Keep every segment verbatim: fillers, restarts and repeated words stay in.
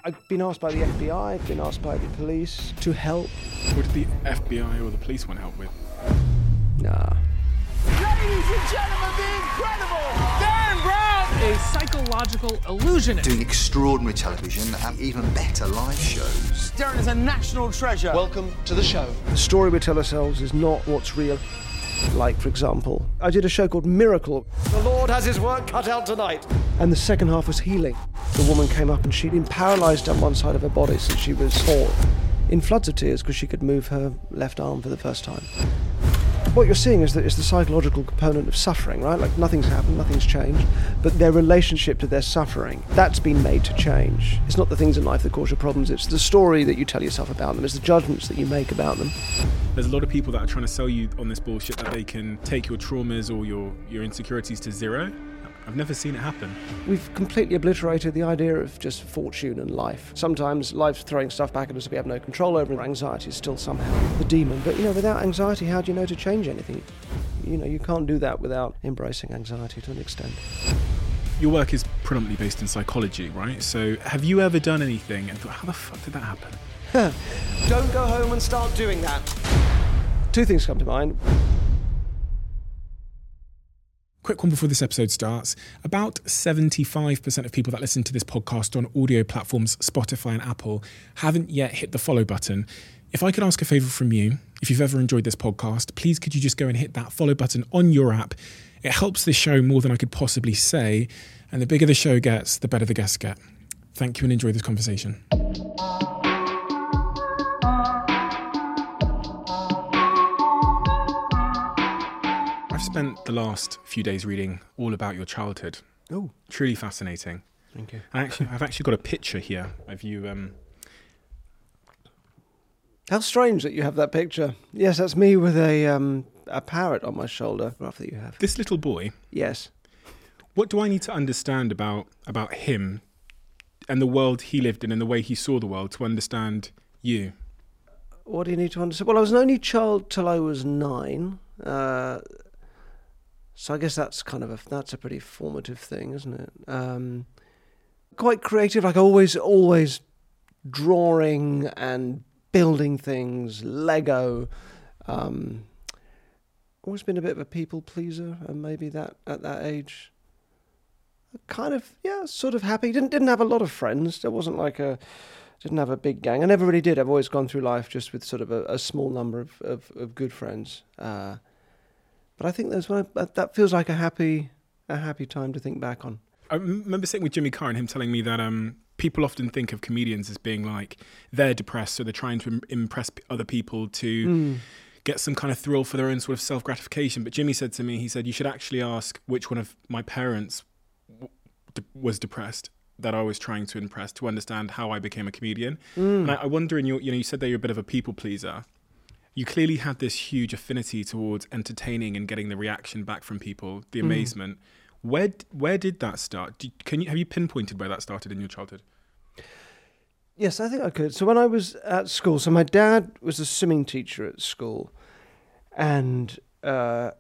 I've been asked by the F B I, I've been asked by the police to help. What did the F B I or the police want help with? Nah. Ladies and gentlemen, the incredible Darren Brown! A psychological illusionist. Doing extraordinary television and even better live shows. Darren is a national treasure. Welcome to the show. The story we tell ourselves is not what's real. Like, for example, I did a show called Miracle. The Lord has his work cut out tonight. And the second half was healing. The woman came up and she'd been paralysed on one side of her body since she was four, in floods of tears because she could move her left arm for the first time. What you're seeing is that it's the psychological component of suffering, right? Like nothing's happened, nothing's changed, but their relationship to their suffering, that's been made to change. It's not the things in life that cause your problems, it's the story that you tell yourself about them, it's the judgments that you make about them. There's a lot of people that are trying to sell you on this bullshit that they can take your traumas or your, your insecurities to zero. I've never seen it happen. We've completely obliterated the idea of just fortune and life. Sometimes life's throwing stuff back at us that we have no control over, and anxiety is still somehow the demon. But, you know, without anxiety, how do you know to change anything? You know, you can't do that without embracing anxiety to an extent. Your work is predominantly based in psychology, right? So have you ever done anything and thought, how the fuck did that happen? Don't go home and start doing that. Two things come to mind. Quick one before this episode starts. About seventy-five percent of people that listen to this podcast on audio platforms, Spotify and Apple, haven't yet hit the follow button. If I could ask a favour from you, if you've ever enjoyed this podcast, please could you just go and hit that follow button on your app. It helps this show more than I could possibly say, and the bigger the show gets, the better the guests get. Thank you and enjoy this conversation. I've spent the last few days reading all about your childhood. Oh, truly fascinating. Thank you. I actually, I've actually got a picture here of you. Um... How strange that you have that picture. Yes, that's me with a um, a parrot on my shoulder. Rough that you have. This little boy. Yes. What do I need to understand about about him and the world he lived in and the way he saw the world to understand you? What do you need to understand? Well, I was an only child till I was nine. Uh, So I guess that's kind of a that's a pretty formative thing, isn't it? Um, quite creative, like always, always drawing and building things, Lego. Um, always been a bit of a people pleaser, and maybe that at that age, kind of yeah, sort of happy. Didn't didn't have a lot of friends. There wasn't like a didn't have a big gang. I never really did. I've always gone through life just with sort of a, a small number of of, of good friends. Uh, But I think that's one, that feels like a happy, a happy time to think back on. I remember sitting with Jimmy Carr and him telling me that um, people often think of comedians as being like they're depressed, so they're trying to im- impress other people to mm. get some kind of thrill for their own sort of self-gratification. But Jimmy said to me, he said, you should actually ask which one of my parents w- de- was depressed that I was trying to impress to understand how I became a comedian. Mm. And I, I wonder, in your, you know, you said that you're a bit of a people pleaser. You clearly had this huge affinity towards entertaining and getting the reaction back from people, the amazement. Mm. Where where did that start? Did, can you have you pinpointed where that started in your childhood? Yes, I think I could. So when I was at school, so my dad was a swimming teacher at school, and uh,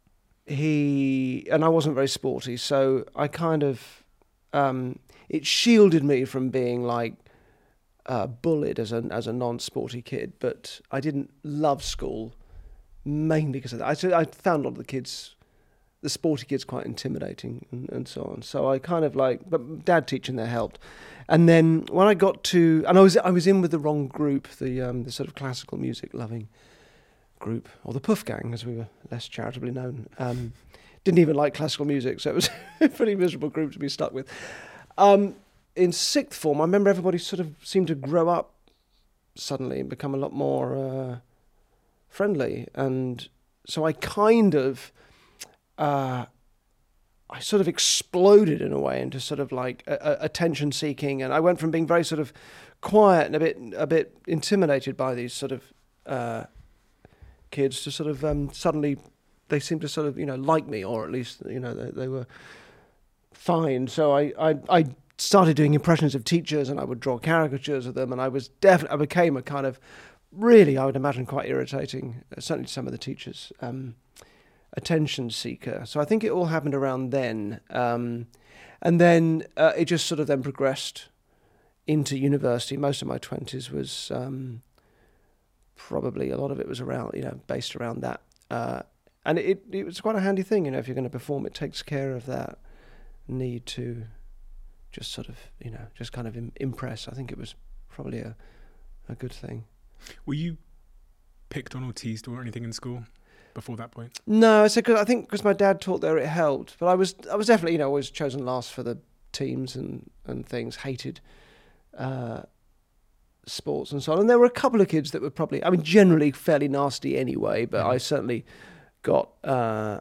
he and I wasn't very sporty, so I kind of um, it shielded me from being like. Uh, bullied as a as a non-sporty kid, but I didn't love school mainly because of that. I, I found a lot of the kids, the sporty kids, quite intimidating and, and so on. So I kind of like, but Dad teaching there helped. And then when I got to, and I was I was in with the wrong group, the um, the sort of classical music loving group, or the Puff Gang as we were less charitably known. Um, didn't even like classical music, so it was a pretty miserable group to be stuck with. Um, In sixth form, I remember everybody sort of seemed to grow up suddenly and become a lot more uh, friendly. And so I kind of, uh, I sort of exploded in a way into sort of like a, a attention seeking. And I went from being very sort of quiet and a bit a bit intimidated by these sort of uh, kids to sort of um, suddenly they seemed to sort of, you know, like me, or at least, you know, they, they were fine. So I, I, I started doing impressions of teachers, and I would draw caricatures of them, and I was definitely, I became a kind of really, I would imagine, quite irritating, uh, certainly to some of the teachers, um, attention seeker. So I think it all happened around then. Um, and then uh, it just sort of then progressed into university, most of my twenties was um, probably a lot of it was around, you know, based around that. Uh, and it, it was quite a handy thing, you know, if you're going to perform, it takes care of that need to just sort of, you know, just kind of im- impress. I think it was probably a, a good thing. Were you picked on or teased or anything in school before that point? No, I said, cause I think because my dad taught there, it helped. But I was, I was definitely, you know, always chosen last for the teams and, and things. Hated uh, sports and so on. And there were a couple of kids that were probably, I mean, generally fairly nasty anyway. But mm. I certainly got uh,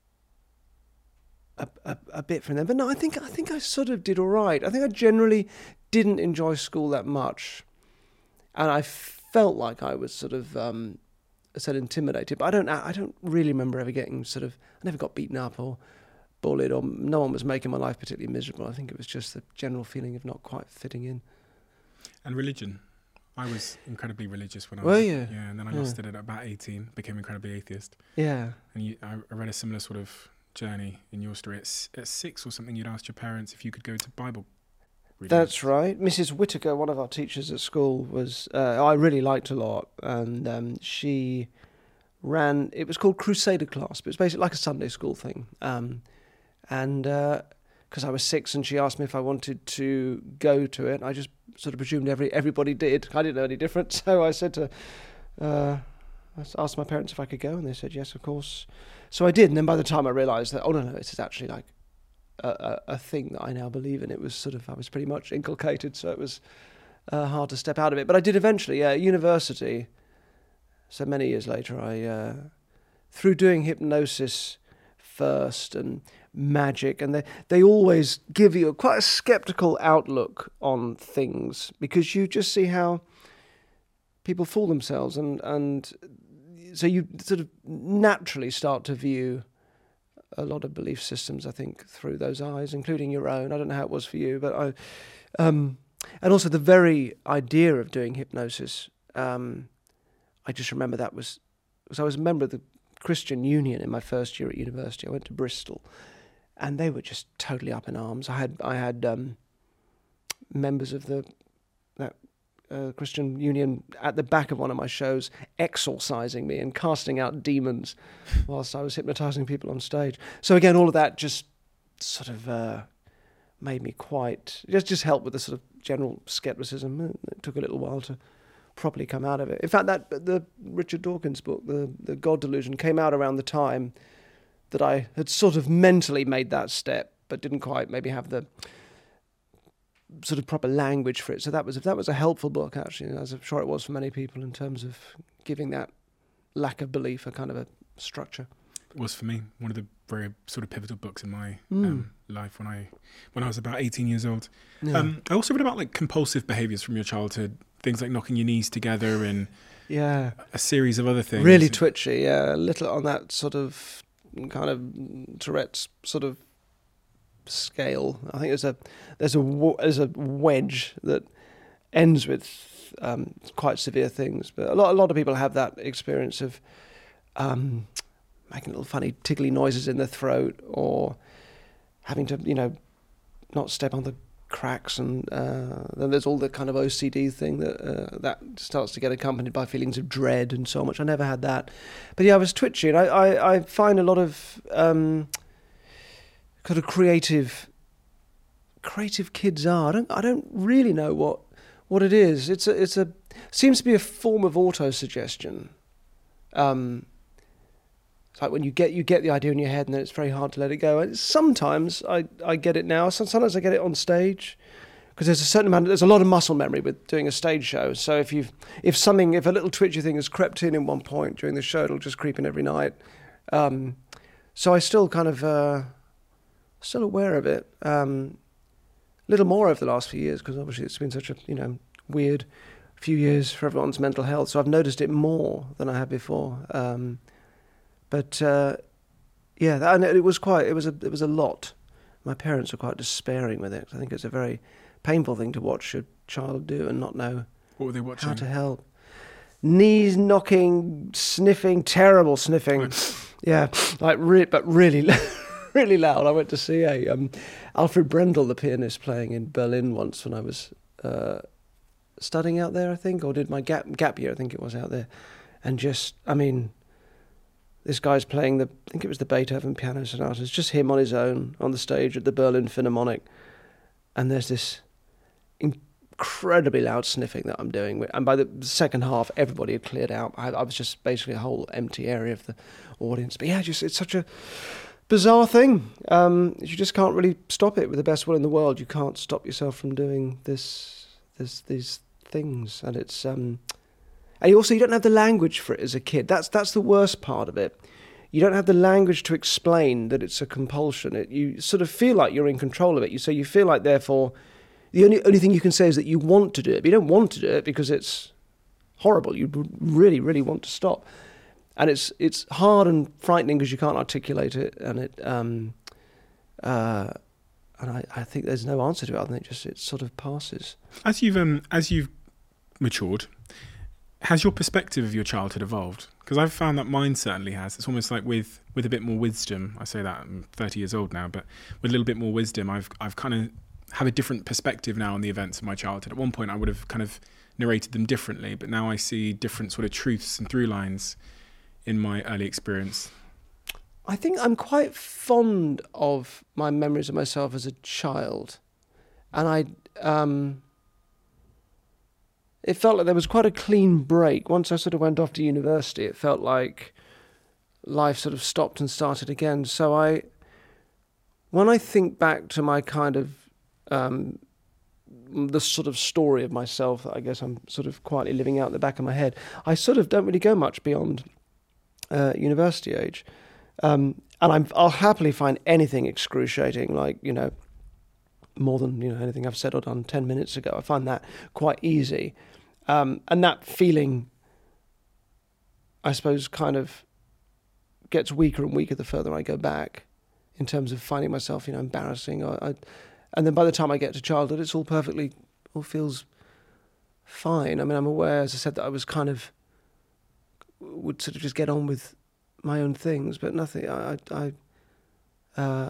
a, a a bit from them. But no, I think I think I sort of did all right. I think I generally didn't enjoy school that much, and I felt like I was sort of. Um, I said intimidated, but I don't. I don't really remember ever getting sort of. I never got beaten up or bullied, or no one was making my life particularly miserable. I think it was just the general feeling of not quite fitting in. And religion, I was incredibly religious when I Were was. you? Yeah, and then I Yeah. lost it at about eighteen. Became incredibly atheist. Yeah. And you, I I read a similar sort of journey in your story. At, s- at six or something, you'd asked your parents if you could go to Bible reading. That's right. Missus Whitaker, one of our teachers at school, was uh, I really liked a lot, and um, she ran. It was called Crusader Class, but it was basically like a Sunday school thing. Um, and because uh, I was six, and she asked me if I wanted to go to it, I just sort of presumed every everybody did. I didn't know any different, so I said to, uh, I asked my parents if I could go, and they said yes, of course. So I did, and then by the time I realised that, oh no, no, this is actually like. A, a, a thing that I now believe in. It was sort of, I was pretty much inculcated, so it was uh, hard to step out of it. But I did eventually, yeah, at university, so many years later, I, uh, through doing hypnosis first and magic, and they, they always give you a, quite a sceptical outlook on things, because you just see how people fool themselves, and, and so you sort of naturally start to view a lot of belief systems, I think, through those eyes, including your own. I don't know how it was for you, but I, um, and also the very idea of doing hypnosis. Um, I just remember that was, because I was a member of the Christian Union in my first year at university. I went to Bristol, and they were just totally up in arms. I had I had um, members of the that uh, Christian Union at the back of one of my shows exorcising me and casting out demons whilst I was hypnotising people on stage. So again, all of that just sort of uh, made me quite, just just helped with the sort of general scepticism. It took a little while to properly come out of it. In fact, that the Richard Dawkins book, the, the God Delusion, came out around the time that I had sort of mentally made that step, but didn't quite maybe have the sort of proper language for it. So that was that was a helpful book, actually, as I'm sure it was for many people, in terms of giving that lack of belief a kind of a structure. It was for me one of the very sort of pivotal books in my Mm. um, life when I when I was about eighteen years old. Yeah. Um, I also read about like compulsive behaviours from your childhood, things like knocking your knees together and Yeah. a series of other things. Really twitchy, yeah. A little on that sort of kind of Tourette's sort of scale. I think there's a there's a w- there's a wedge that ends with um, quite severe things. But a lot a lot of people have that experience of um, making little funny tickly noises in their throat, or having to, you know, not step on the cracks, and uh, then there's all the kind of O C D thing that uh, that starts to get accompanied by feelings of dread and so much. I never had that, but yeah, I was twitchy, and I I, I find a lot of um, kind of creative creative kids are. I don't I don't really know what what it is. It's a it's a seems to be a form of autosuggestion. Um, it's like when you get you get the idea in your head, and then it's very hard to let it go. And sometimes I, I get it now. Sometimes I get it on stage, because there's a certain amount. Of, there's a lot of muscle memory with doing a stage show. So if you if something if a little twitchy thing has crept in in one point during the show, it'll just creep in every night. Um, so I still kind of uh, still aware of it. Um, a little more over the last few years, because obviously it's been such a you know weird few years for everyone's mental health. So I've noticed it more than I had before. Um, But uh, yeah, that, and it was quite. It was a. It was a lot. My parents were quite despairing with it. I think it's a very painful thing to watch a child do and not know What were they watching? how to help. Knees knocking, sniffing, terrible sniffing. Yeah, like re- but really, really loud. I went to see a um, Alfred Brendel, the pianist, playing in Berlin once when I was uh, studying out there, I think, or did my gap gap year, I think it was out there, and just, I mean, this guy's playing the, I think it was the Beethoven Piano Sonata. It's just him on his own on the stage at the Berlin Philharmonic, and there's this incredibly loud sniffing that I'm doing, and by the second half, everybody had cleared out. I, I was just basically a whole empty area of the audience. But yeah, just it's such a bizarre thing. Um, you just can't really stop it with the best will in the world. You can't stop yourself from doing this, this, these things, and it's um, and also you don't have the language for it as a kid. That's that's the worst part of it. You don't have the language to explain that it's a compulsion. It, you sort of feel like you're in control of it. You so you feel like therefore the only only thing you can say is that you want to do it. But you don't want to do it because it's horrible. You really really want to stop. And it's it's hard and frightening because you can't articulate it, and it um, uh, and I, I think there's no answer to it. I think it just it sort of passes. As you've um, as you've matured, has your perspective of your childhood evolved? Because I've found that mine certainly has. It's almost like with with a bit more wisdom. I say that I'm thirty years old now, but with a little bit more wisdom, I've I've kind of have a different perspective now on the events of my childhood. At one point, I would have kind of narrated them differently, but now I see different sort of truths and through lines in my early experience. I think I'm quite fond of my memories of myself as a child. And I, um, it felt like there was quite a clean break. Once I sort of went off to university, it felt like life sort of stopped and started again. So I, when I think back to my kind of, um, the sort of story of myself that I guess I'm sort of quietly living out in the back of my head, I sort of don't really go much beyond Uh, university age, um, and I'm, I'll happily find anything excruciating, like, you know, more than, you know, anything I've said or done ten minutes ago. I find that quite easy, um, and that feeling, I suppose, kind of gets weaker and weaker the further I go back, in terms of finding myself, you know, embarrassing. I, I, and then by the time I get to childhood, it's all perfectly, all feels fine. I mean, I'm aware, as I said, that I was kind of would sort of just get on with my own things, but nothing. I, I, uh,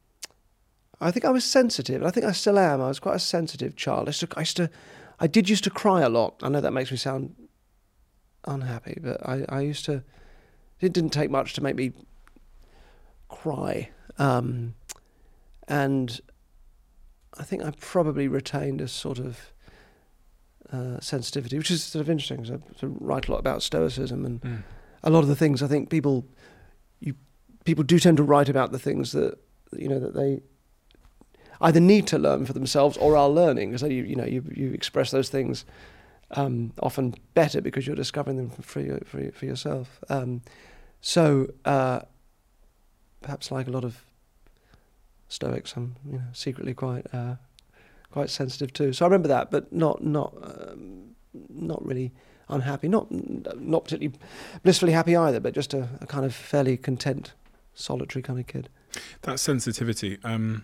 I think I was sensitive, and I think I still am. I was quite a sensitive child. I used to, I used to, I did used to cry a lot. I know that makes me sound unhappy, but I, I used to. It didn't take much to make me cry, um, and I think I probably retained a sort of Uh, sensitivity, which is sort of interesting because I sort of write a lot about Stoicism, and mm. a lot of the things I think people, you people do tend to write about the things that you know that they either need to learn for themselves or are learning. So you you know you you express those things um, often better because you're discovering them for your, for, for yourself. Um, so uh, perhaps like a lot of Stoics, I'm you know secretly quite. Uh, Quite sensitive too, so I remember that, but not not um, not really unhappy, not not particularly blissfully happy either, but just a, a kind of fairly content, solitary kind of kid. That sensitivity, um,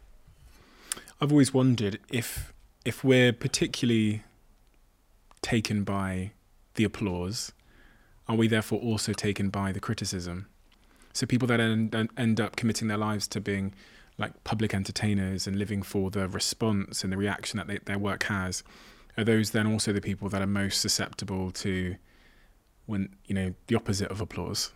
I've always wondered if if we're particularly taken by the applause, are we therefore also taken by the criticism? So people that end, end up committing their lives to being like public entertainers and living for the response and the reaction that they, their work has, are those then also the people that are most susceptible to when, you know, the opposite of applause?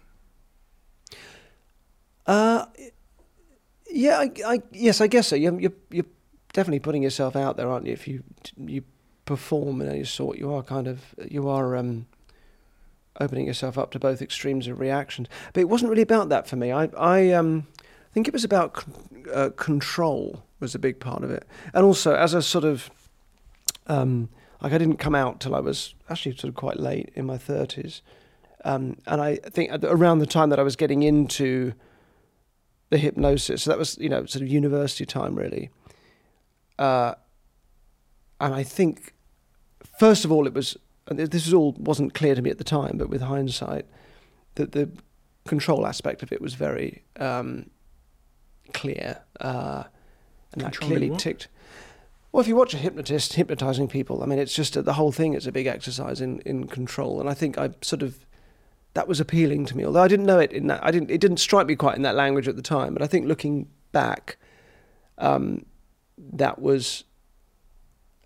Uh, yeah, I, I, yes, I guess so. You're, you're, you're definitely putting yourself out there, aren't you? If you you perform in any sort, you are kind of, you are um, opening yourself up to both extremes of reactions. But it wasn't really about that for me. I, I um. I think it was about uh, control was a big part of it. And also, as a sort of, um, like I didn't come out till I was actually sort of quite late in my thirties. Um, and I think at the, around the time that I was getting into the hypnosis, so that was, you know, sort of university time really. Uh, and I think, first of all, it was, and this was all wasn't clear to me at the time, but with hindsight, that the control aspect of it was very... Um, clear, uh, and that clearly what? ticked. Well, if you watch a hypnotist hypnotizing people, I mean, it's just uh, the whole thing is a big exercise in, in control, and I think I sort of that was appealing to me. Although I didn't know it in that, I didn't. It didn't strike me quite in that language at the time. But I think looking back, um, that was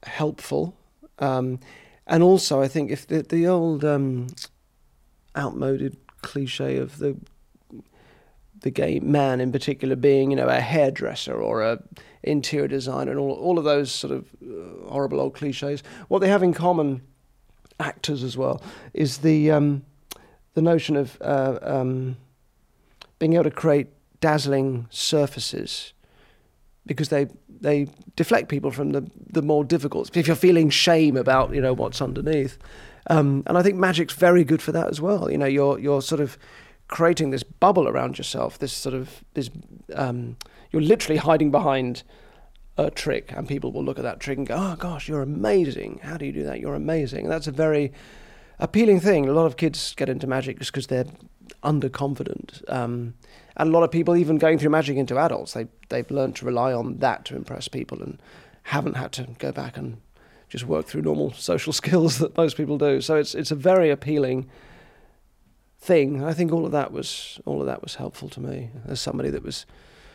helpful. Um, and also, I think if the, the old um, outmoded cliche of the the gay man in particular being, you know, a hairdresser or a interior designer and all, all of those sort of uh, horrible old cliches, what they have in common, actors as well, is the um, the notion of uh, um, being able to create dazzling surfaces, because they they deflect people from the, the more difficult. If you're feeling shame about, you know, what's underneath, um, and I think magic's very good for that as well. You know, you're you're sort of creating this bubble around yourself. This sort of this um, you're literally hiding behind a trick, and people will look at that trick and go, "Oh gosh, you're amazing! How do you do that? You're amazing!" And that's a very appealing thing. A lot of kids get into magic just because they're underconfident. Um, And a lot of people, even going through magic into adults, they, they've learned to rely on that to impress people and haven't had to go back and just work through normal social skills that most people do. So it's it's a very appealing thing. I think all of that was all of that was helpful to me as somebody that was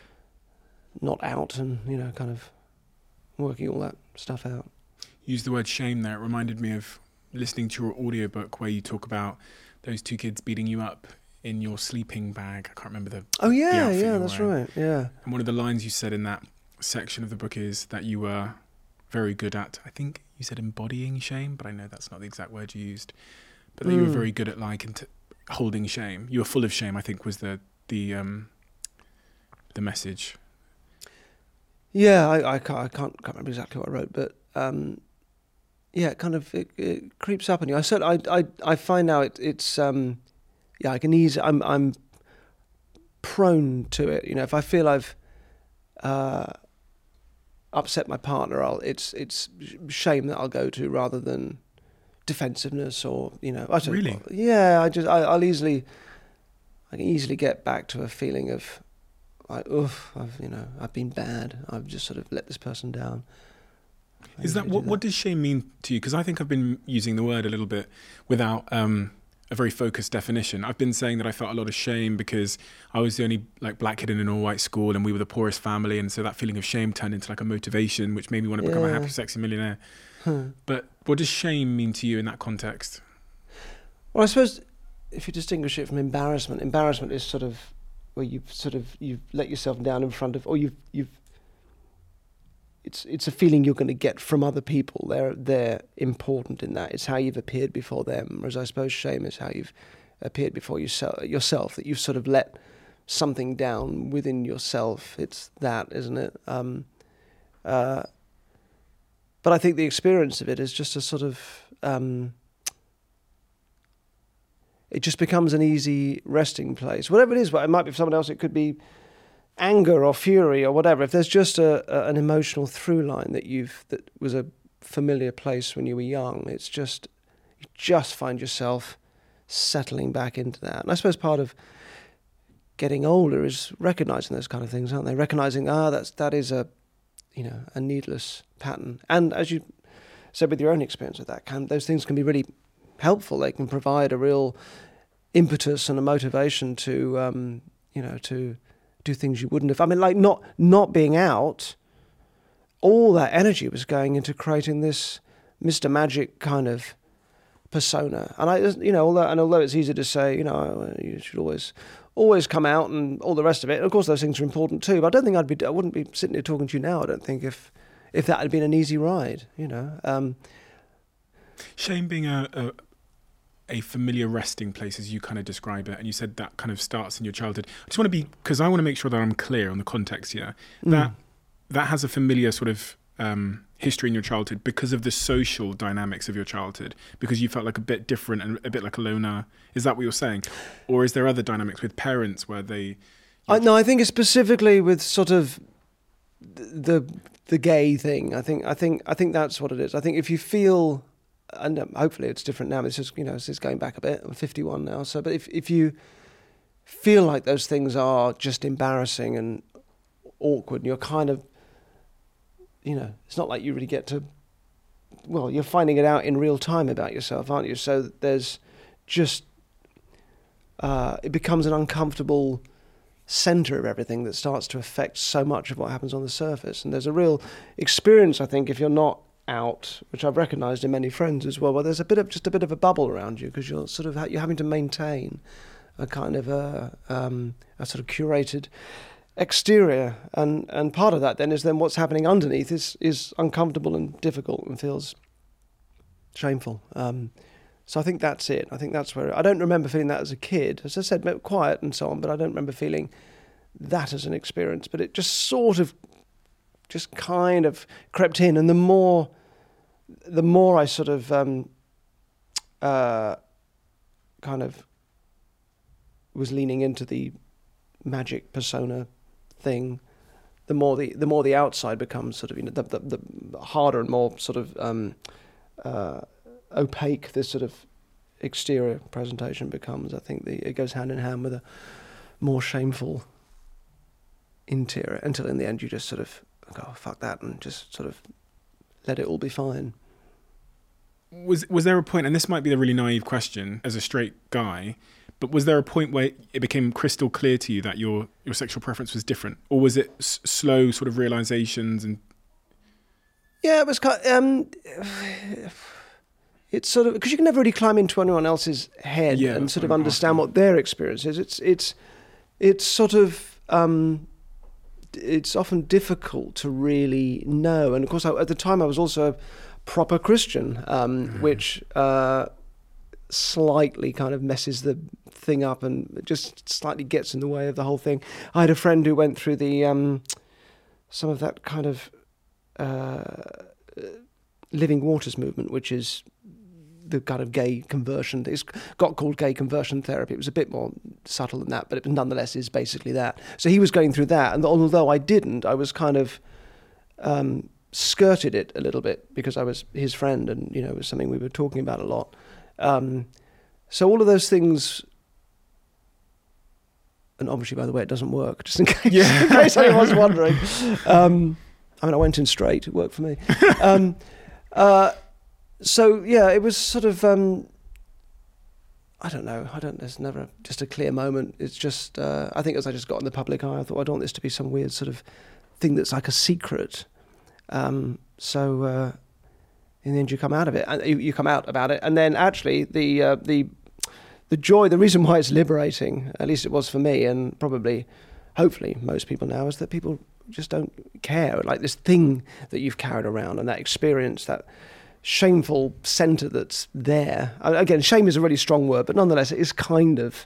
not out and, you know, kind of working all that stuff out. Use the word shame there. It reminded me of listening to your audiobook where you talk about those two kids beating you up in your sleeping bag. I can't remember the Oh the yeah, outfit yeah, you that's were in. right. Yeah. And one of the lines you said in that section of the book is that you were very good at, I think you said embodying shame, but I know that's not the exact word you used, but that mm. you were very good at like int- holding shame. You were full of shame, I think was the the um, the message. Yeah, I, I can't I can't, can't remember exactly what I wrote, but um, yeah, it kind of it, it creeps up on you. I said I I I find now it it's um, yeah I can easily I'm I'm prone to it. You know, if I feel I've uh, upset my partner, I'll it's it's shame that I'll go to rather than defensiveness or, you know, I don't really yeah I just I, I'll easily I can easily get back to a feeling of like, oof, I've you know I've been bad, I've just sort of let this person down. I Is that what, that what does shame mean to you? Because I think I've been using the word a little bit without um, a very focused definition. I've been saying that I felt a lot of shame because I was the only like black kid in an all-white school and we were the poorest family, and so that feeling of shame turned into like a motivation which made me want to become yeah. a happy, sexy millionaire. Huh. But what does shame mean to you in that context? Well, I suppose if you distinguish it from embarrassment, embarrassment is sort of where you've sort of you've let yourself down in front of, or you've you've it's it's a feeling you're going to get from other people. They're they're important in that. It's how you've appeared before them. Whereas I suppose shame is how you've appeared before yourself. Yourself that you've sort of let something down within yourself. It's that, isn't it? Um, uh, but I think the experience of it is just a sort of um, it just becomes an easy resting place. Whatever it is, it might be for someone else. It could be anger or fury or whatever. If there's just a, a an emotional through line that you've that was a familiar place when you were young, it's just you just find yourself settling back into that. And I suppose part of getting older is recognizing those kind of things, aren't they? Recognizing ah, that's that is a you know a needless pattern. And as you said with your own experience of that, can those things can be really helpful. They can provide a real impetus and a motivation to um, you know to do things you wouldn't have. I mean, like not not being out, all that energy was going into creating this Mister Magic kind of persona. And I, you know, although and although it's easy to say, you know, you should always always come out and all the rest of it. And of course, those things are important too. But I don't think I'd be, I wouldn't be sitting here talking to you now. I don't think if if that had been an easy ride, you know. Um, Shame being a, a a familiar resting place, as you kind of describe it, and you said that kind of starts in your childhood. I just want to be, because I want to make sure that I'm clear on the context here, that mm. that has a familiar sort of um, history in your childhood because of the social dynamics of your childhood, because you felt like a bit different and a bit like a loner. Is that what you're saying? Or is there other dynamics with parents where they... I, no, I think it's specifically with sort of the the gay thing. I think I think I think that's what it is. I think if you feel... and um, hopefully it's different now. It's just, you know, it's just going back a bit. I'm fifty-one now. So, but if if you feel like those things are just embarrassing and awkward, and you're kind of, you know, it's not like you really get to, well, you're finding it out in real time about yourself, aren't you? So there's just, uh, it becomes an uncomfortable center of everything that starts to affect so much of what happens on the surface. And there's a real experience, I think, if you're not out, which I've recognised in many friends as well, where there's a bit of just a bit of a bubble around you because you're sort of ha- you're having to maintain a kind of a um, a sort of curated exterior, and and part of that then is then what's happening underneath is is uncomfortable and difficult and feels shameful. Um, so I think that's it. I think that's where I don't remember feeling that as a kid. As I said, quiet and so on, but I don't remember feeling that as an experience. But it just sort of just kind of crept in, and the more the more I sort of um, uh, kind of was leaning into the magic persona thing, the more the the more the outside becomes sort of, you know, the the, the harder and more sort of um, uh, opaque this sort of exterior presentation becomes. I think the, it goes hand in hand with a more shameful interior, until in the end you just sort of go, oh, fuck that, and just sort of let it all be fine. Was was there a point, and this might be the really naive question as a straight guy, but was there a point where it became crystal clear to you that your, your sexual preference was different? Or was it s- slow sort of realizations? And Yeah, it was kind of, um, it's sort of, because you can never really climb into anyone else's head Yeah, and that's sort what of I'm understand asking. what their experience is. It's, it's, it's sort of, um, it's often difficult to really know. And of course, I, at the time I was also a proper Christian, um, Mm-hmm. which uh, slightly kind of messes the thing up and just slightly gets in the way of the whole thing. I had a friend who went through the um, some of that kind of uh, Living Waters movement, which is the kind of gay conversion. It's got called gay conversion therapy. It was a bit more subtle than that, but it nonetheless is basically that. So he was going through that, and although I didn't, I was kind of um, skirted it a little bit because I was his friend, and you know, it was something we were talking about a lot. Um, so all of those things, and obviously, by the way, it doesn't work. Just in case, Yeah. in case anyone's wondering. Um, I mean, I went in straight. It worked for me. Um, uh, so yeah, it was sort of. Um, I don't know. I don't. There's never just a clear moment. It's just. Uh, I think as I just got in the public eye, I thought I don't want this to be some weird sort of thing that's like a secret. Um, so uh, in the end, you come out of it, and you, you come out about it, and then actually the uh, the the joy, the reason why it's liberating, at least it was for me, and probably, hopefully, most people now, is that people just don't care. Like this thing that you've carried around, and that experience, that shameful centre that's there. Again, shame is a really strong word, but nonetheless, it is kind of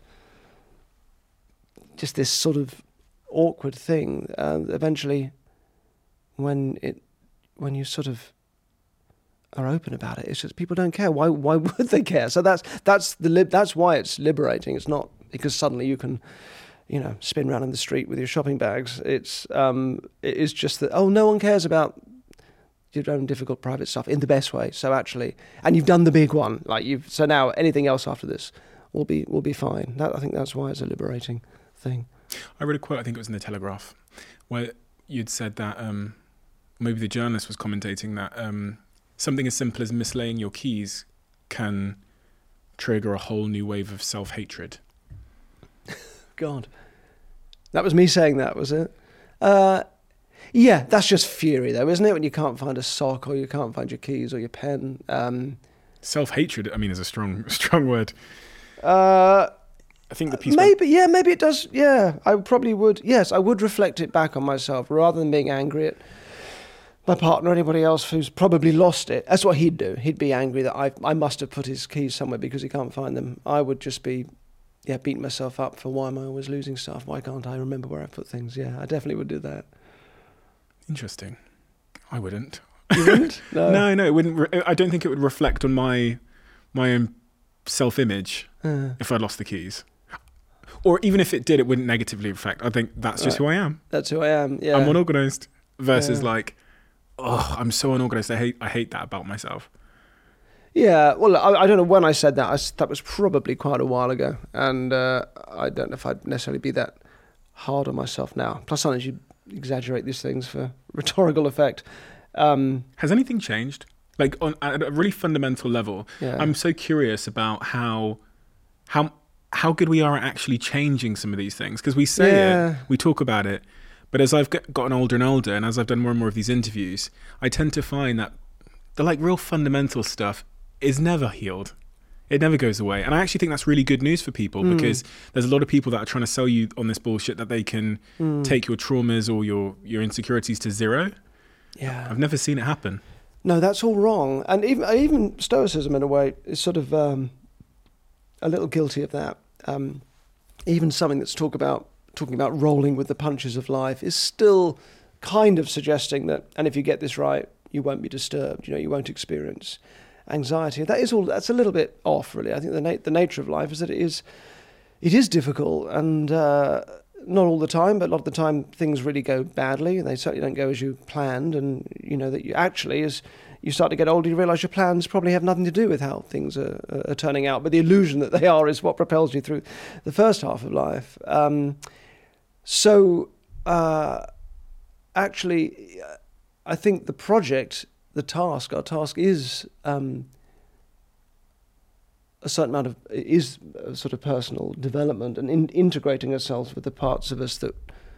just this sort of awkward thing. Uh, eventually, when it, when you sort of are open about it, it's just people don't care. Why? Why would they care? So that's that's the lib- that's why it's liberating. It's not because suddenly you can, you know, spin around in the street with your shopping bags. It's um, it is just that, oh, no one cares about your own difficult private stuff in the best way. So actually, and you've done the big one, like you've. So now anything else after this will be will be fine. That, I think that's why it's a liberating thing. I read a quote, I think it was in the Telegraph, where you'd said that um, maybe the journalist was commentating that um, something as simple as mislaying your keys can trigger a whole new wave of self-hatred. God, that was me saying that, was it? Uh, yeah, that's just fury, though, isn't it? When you can't find a sock, or you can't find your keys or your pen. Um, Self-hatred, I mean, is a strong, strong word. uh, I think the piece. maybe, yeah, maybe it does. Yeah, I probably would. Yes, I would reflect it back on myself rather than being angry at my partner or anybody else who's probably lost it. That's what he'd do. He'd be angry that I I must have put his keys somewhere because he can't find them. I would just be, yeah, beating myself up for why am I always losing stuff? Why can't I remember where I put things? Yeah, I definitely would do that. Interesting. I wouldn't. You wouldn't? No. No, no, it wouldn't. Re- I don't think it would reflect on my my own self-image Uh, if I lost the keys. Or even if it did, it wouldn't negatively affect. I think that's just Right. who I am. that's who I am. Yeah. I'm unorganized. Versus Yeah. like, oh, I'm so unorganized. I hate. I hate that about myself. Yeah, well, I, I don't know when I said that. I s that was probably quite a while ago, and uh, I don't know if I'd necessarily be that hard on myself now. Plus, sometimes you exaggerate these things for rhetorical effect. Um, Has anything changed? Like on at a really fundamental level, Yeah. I'm so curious about how how how good we are at actually changing some of these things, because we say Yeah. it, we talk about it, but as I've get, gotten older and older, and as I've done more and more of these interviews, I tend to find that the like real fundamental stuff is never healed. It never goes away. And I actually think that's really good news for people mm. because there's a lot of people that are trying to sell you on this bullshit that they can mm. take your traumas or your, your insecurities to zero. Yeah. I've never seen it happen. No, that's all wrong. And even even Stoicism, in a way, is sort of um, a little guilty of that. Um, even something that's talk about talking about rolling with the punches of life is still kind of suggesting that, and if you get this right, you won't be disturbed. You know, you won't experience anxiety. That is all. That's a little bit off, really. I think the na- the nature of life is that it is it is difficult, and uh, not all the time, but a lot of the time things really go badly. They certainly don't go as you planned, and you know that you actually, as you start to get older, you realise your plans probably have nothing to do with how things are, are turning out, but the illusion that they are is what propels you through the first half of life. Um, so, uh, actually, I think the project. The task, our task is um, a certain amount of, is a sort of personal development and in, integrating ourselves with the parts of us that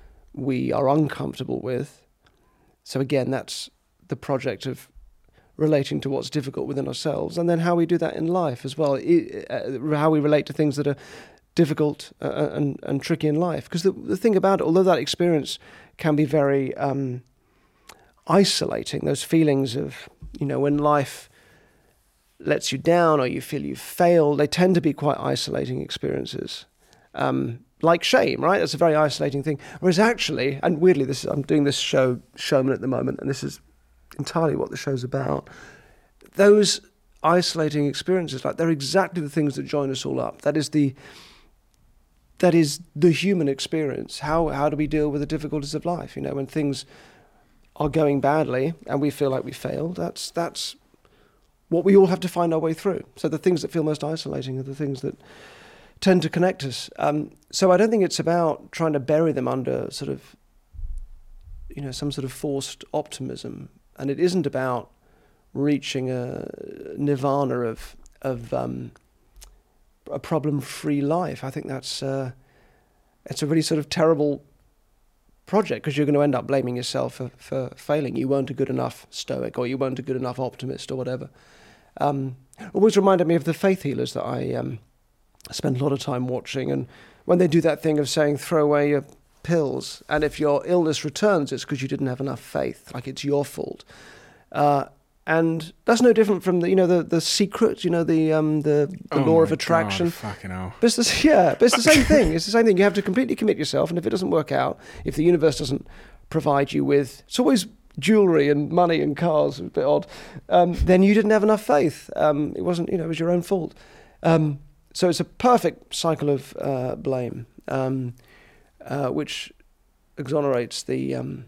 we are uncomfortable with. So again, that's the project of relating to what's difficult within ourselves, and then how we do that in life as well, it, uh, how we relate to things that are difficult uh, and, and tricky in life. Because the, the thing about it, although that experience can be very... Um, isolating, those feelings of, you know, when life lets you down or you feel you've failed, they tend to be quite isolating experiences. Um, like shame, right? That's a very isolating thing. Whereas actually, and weirdly, this is, I'm doing this show, Showman, at the moment, and this is entirely what the show's about. Those isolating experiences, like they're exactly the things that join us all up. That is the that is the human experience. How how do we deal with the difficulties of life? You know, when things are going badly and we feel like we failed, that's that's what we all have to find our way through. So the things that feel most isolating are the things that tend to connect us. Um, so I don't think it's about trying to bury them under sort of, you know, some sort of forced optimism. And it isn't about reaching a nirvana of of um, a problem-free life. I think that's uh, it's a really sort of terrible project, because you're going to end up blaming yourself for, for failing. You weren't a good enough stoic, or you weren't a good enough optimist, or whatever. Um, always reminded me of the faith healers that I um, spend a lot of time watching, and when they do that thing of saying throw away your pills, and if your illness returns, it's because you didn't have enough faith, like it's your fault. Uh, and that's no different from the, you know, the, the secret, you know, the um, the, the oh law of attraction. God, fucking hell. But it's the, yeah, but it's the same thing. It's the same thing. You have to completely commit yourself, and if it doesn't work out, if the universe doesn't provide you with, it's always jewelry and money and cars, a bit odd, um, then you didn't have enough faith. Um, it wasn't, you know, it was your own fault. Um, so it's a perfect cycle of uh, blame, um, uh, which exonerates the um,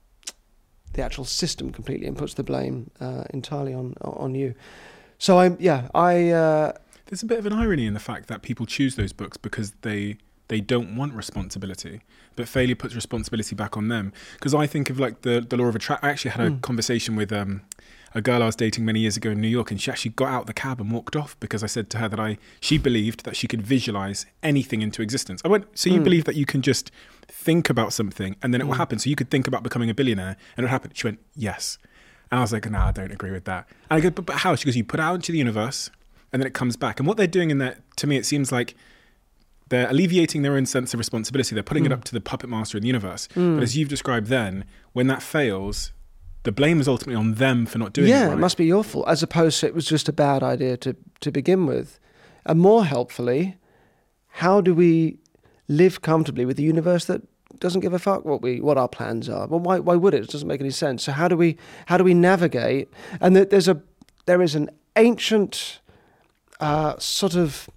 the actual system completely and puts the blame uh, entirely on on you. So I, yeah, I. Uh, There's a bit of an irony in the fact that people choose those books because they they don't want responsibility, but failure puts responsibility back on them. Because I think of like the the law of attraction. I actually had a mm. conversation with um, a girl I was dating many years ago in New York, and she actually got out the cab and walked off because I said to her that I she believed that she could visualize anything into existence. I went, so you mm. believe that you can just think about something and then it mm. will happen? So you could think about becoming a billionaire and it would happen? She went, yes. And I was like, no, I don't agree with that. And I go, but, but how? She goes, you put it out into the universe and then it comes back. And what they're doing in that, to me, it seems like they're alleviating their own sense of responsibility. They're putting mm. it up to the puppet master in the universe. Mm. But as you've described then, when that fails, the blame is ultimately on them for not doing yeah, it right. it must be your fault, as opposed to it was just a bad idea to, to begin with. And more helpfully, how do we live comfortably with a universe that doesn't give a fuck what we what our plans are? Well, why why would it? It doesn't make any sense. So how do we how do we navigate? And there's a there is an ancient uh, sort of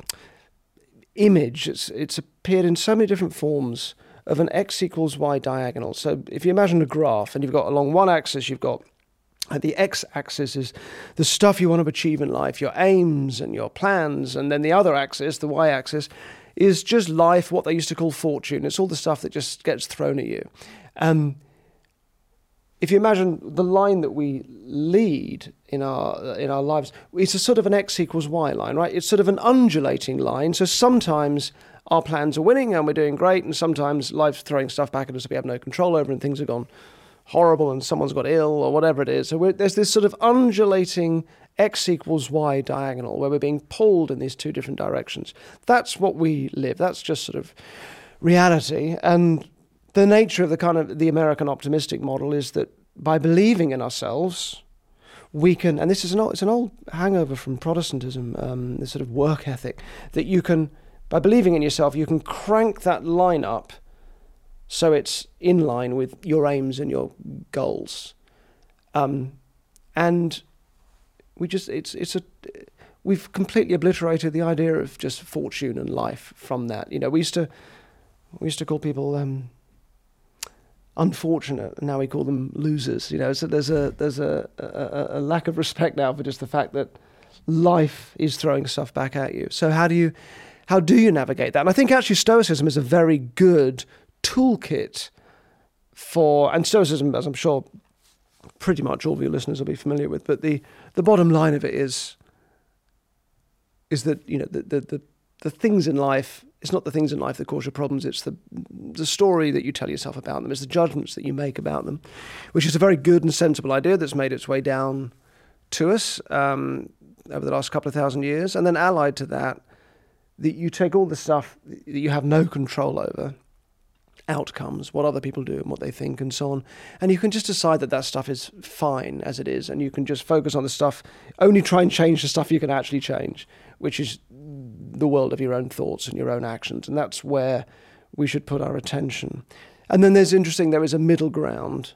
image. It's it's appeared in so many different forms of an x equals y diagonal. So if you imagine a graph and you've got along one axis, you've got uh, the x-axis is the stuff you want to achieve in life, your aims and your plans, and then the other axis, the y-axis, is just life, what they used to call fortune. It's all the stuff that just gets thrown at you. Um, if you imagine the line that we lead in our in our lives, it's a sort of an x equals y line, right? It's sort of an undulating line. So sometimes our plans are winning and we're doing great, and sometimes life's throwing stuff back at us that we have no control over and things have gone horrible and someone's got ill or whatever it is. So we're, there's this sort of undulating X equals Y diagonal where we're being pulled in these two different directions. That's what we live. That's just sort of reality. And the nature of the kind of the American optimistic model is that by believing in ourselves, we can, and this is an old, it's an old hangover from Protestantism, um, this sort of work ethic, that you can, by believing in yourself, you can crank that line up so it's in line with your aims and your goals. Um, and we just, it's, it's a, we've completely obliterated the idea of just fortune and life from that. You know, we used to, we used to call people, um, unfortunate, and now we call them losers. You know, so there's a there's a, a, a lack of respect now for just the fact that life is throwing stuff back at you. So how do you how do you navigate that? And I think actually Stoicism is a very good toolkit for, and Stoicism, as I'm sure pretty much all of your listeners will be familiar with, but the the bottom line of it is is that, you know, the the the, the things in life. It's not the things in life that cause your problems, it's the the story that you tell yourself about them, it's the judgments that you make about them, which is a very good and sensible idea that's made its way down to us um, over the last couple of thousand years. And then allied to that, that you take all the stuff that you have no control over, outcomes, what other people do and what they think and so on, and you can just decide that that stuff is fine as it is, and you can just focus on the stuff, only try and change the stuff you can actually change, which is the world of your own thoughts and your own actions, and that's where we should put our attention. And then there's interesting, there is a middle ground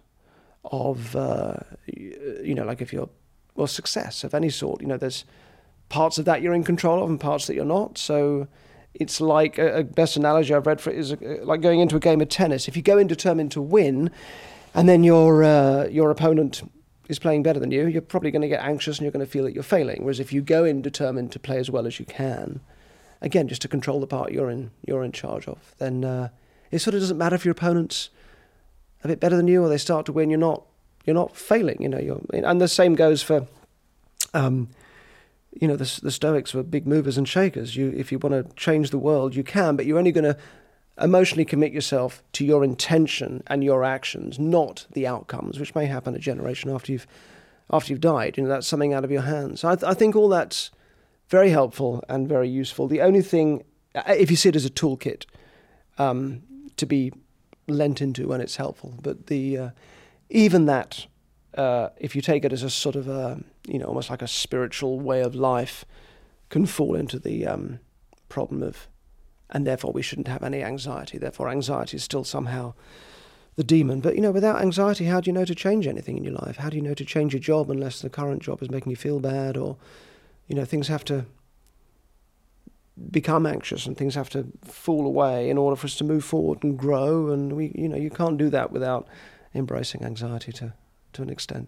of, uh, you know, like if you're, well, success of any sort, you know, there's parts of that you're in control of and parts that you're not, so it's like, a, a best analogy I've read for it is a, like going into a game of tennis. If you go in determined to win, and then your uh, your opponent is playing better than you, you're probably going to get anxious and you're going to feel that you're failing. Whereas if you go in determined to play as well as you can, again, just to control the part you're in you're in charge of, then uh, it sort of doesn't matter if your opponent's a bit better than you or they start to win. You're not you're not failing. You know, you're, and the same goes for. Um, You know, the, the Stoics were big movers and shakers. You, if you want to change the world, you can, but you're only going to emotionally commit yourself to your intention and your actions, not the outcomes, which may happen a generation after you've after you've died. You know, that's something out of your hands. I, th- I think all that's very helpful and very useful. The only thing, if you see it as a toolkit, um, to be lent into when it's helpful, but the uh, even that. Uh, if you take it as a sort of a, you know, almost like a spiritual way of life, can fall into the um, problem of, and therefore we shouldn't have any anxiety. Therefore anxiety is still somehow the demon. But, you know, without anxiety, how do you know to change anything in your life? How do you know to change your job unless the current job is making you feel bad, or, you know, things have to become anxious and things have to fall away in order for us to move forward and grow. And we, you know, you can't do that without embracing anxiety to to an extent.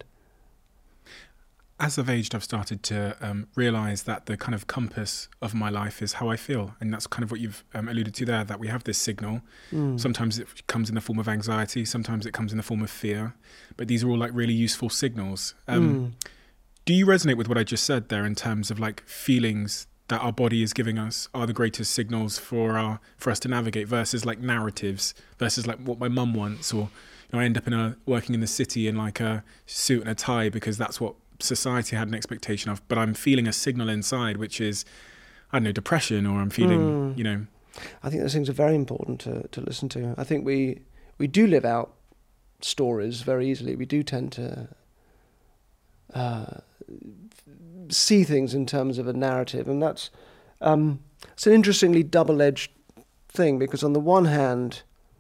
As I've aged, I've started to um, realise that the kind of compass of my life is how I feel. And that's kind of what you've um, alluded to there, that we have this signal. Mm. Sometimes it comes in the form of anxiety, sometimes it comes in the form of fear. But these are all like really useful signals. Um, mm. Do you resonate with what I just said there in terms of like feelings that our body is giving us are the greatest signals for our for us to navigate, versus like narratives, versus like what my mum wants, or you know, I end up in a working in the city in like a suit and a tie because that's what society had an expectation of, but I'm feeling a signal inside, which is, I don't know, depression, or I'm feeling, mm. you know. I think those things are very important to, to listen to. I think we we do live out stories very easily. We do tend to uh, see things in terms of a narrative, and that's um, it's an interestingly double-edged thing, because on the one hand,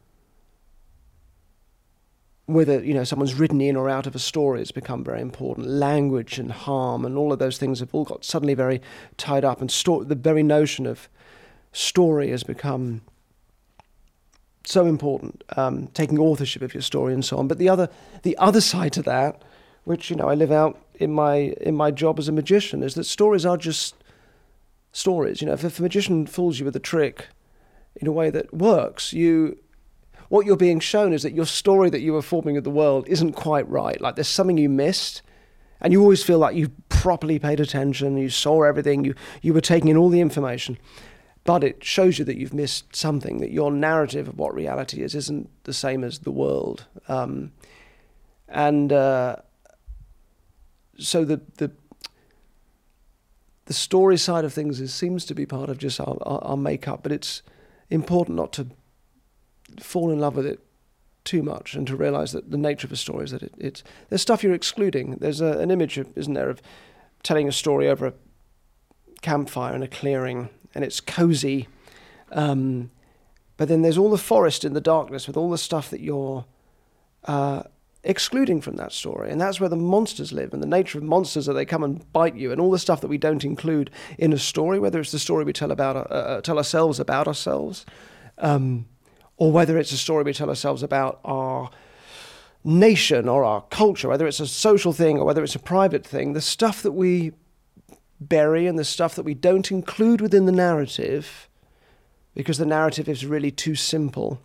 whether, you know, someone's written in or out of a story has become very important. Language and harm and all of those things have all got suddenly very tied up, and sto- the very notion of story has become so important, um, taking authorship of your story and so on. But the other the other side to that, which, you know, I live out in my in my job as a magician, is that stories are just stories. You know, if, if a magician fools you with a trick in a way that works, you... what you're being shown is that your story that you were forming of the world isn't quite right. Like there's something you missed, and you always feel like you properly paid attention, you saw everything, you, you were taking in all the information, but it shows you that you've missed something, that your narrative of what reality is isn't the same as the world. Um, And uh, so the the the story side of things is, seems to be part of just our, our, our makeup, but it's important not to fall in love with it too much and to realize that the nature of a story is that it, it's there's stuff you're excluding. There's a, an image, isn't there, of telling a story over a campfire in a clearing, and it's cozy, um, but then there's all the forest in the darkness with all the stuff that you're uh, excluding from that story, and that's where the monsters live. And the nature of monsters are they come and bite you, and all the stuff that we don't include in a story, whether it's the story we tell about uh, tell ourselves about ourselves, um, or whether it's a story we tell ourselves about our nation or our culture, whether it's a social thing or whether it's a private thing, the stuff that we bury and the stuff that we don't include within the narrative, because the narrative is really too simple,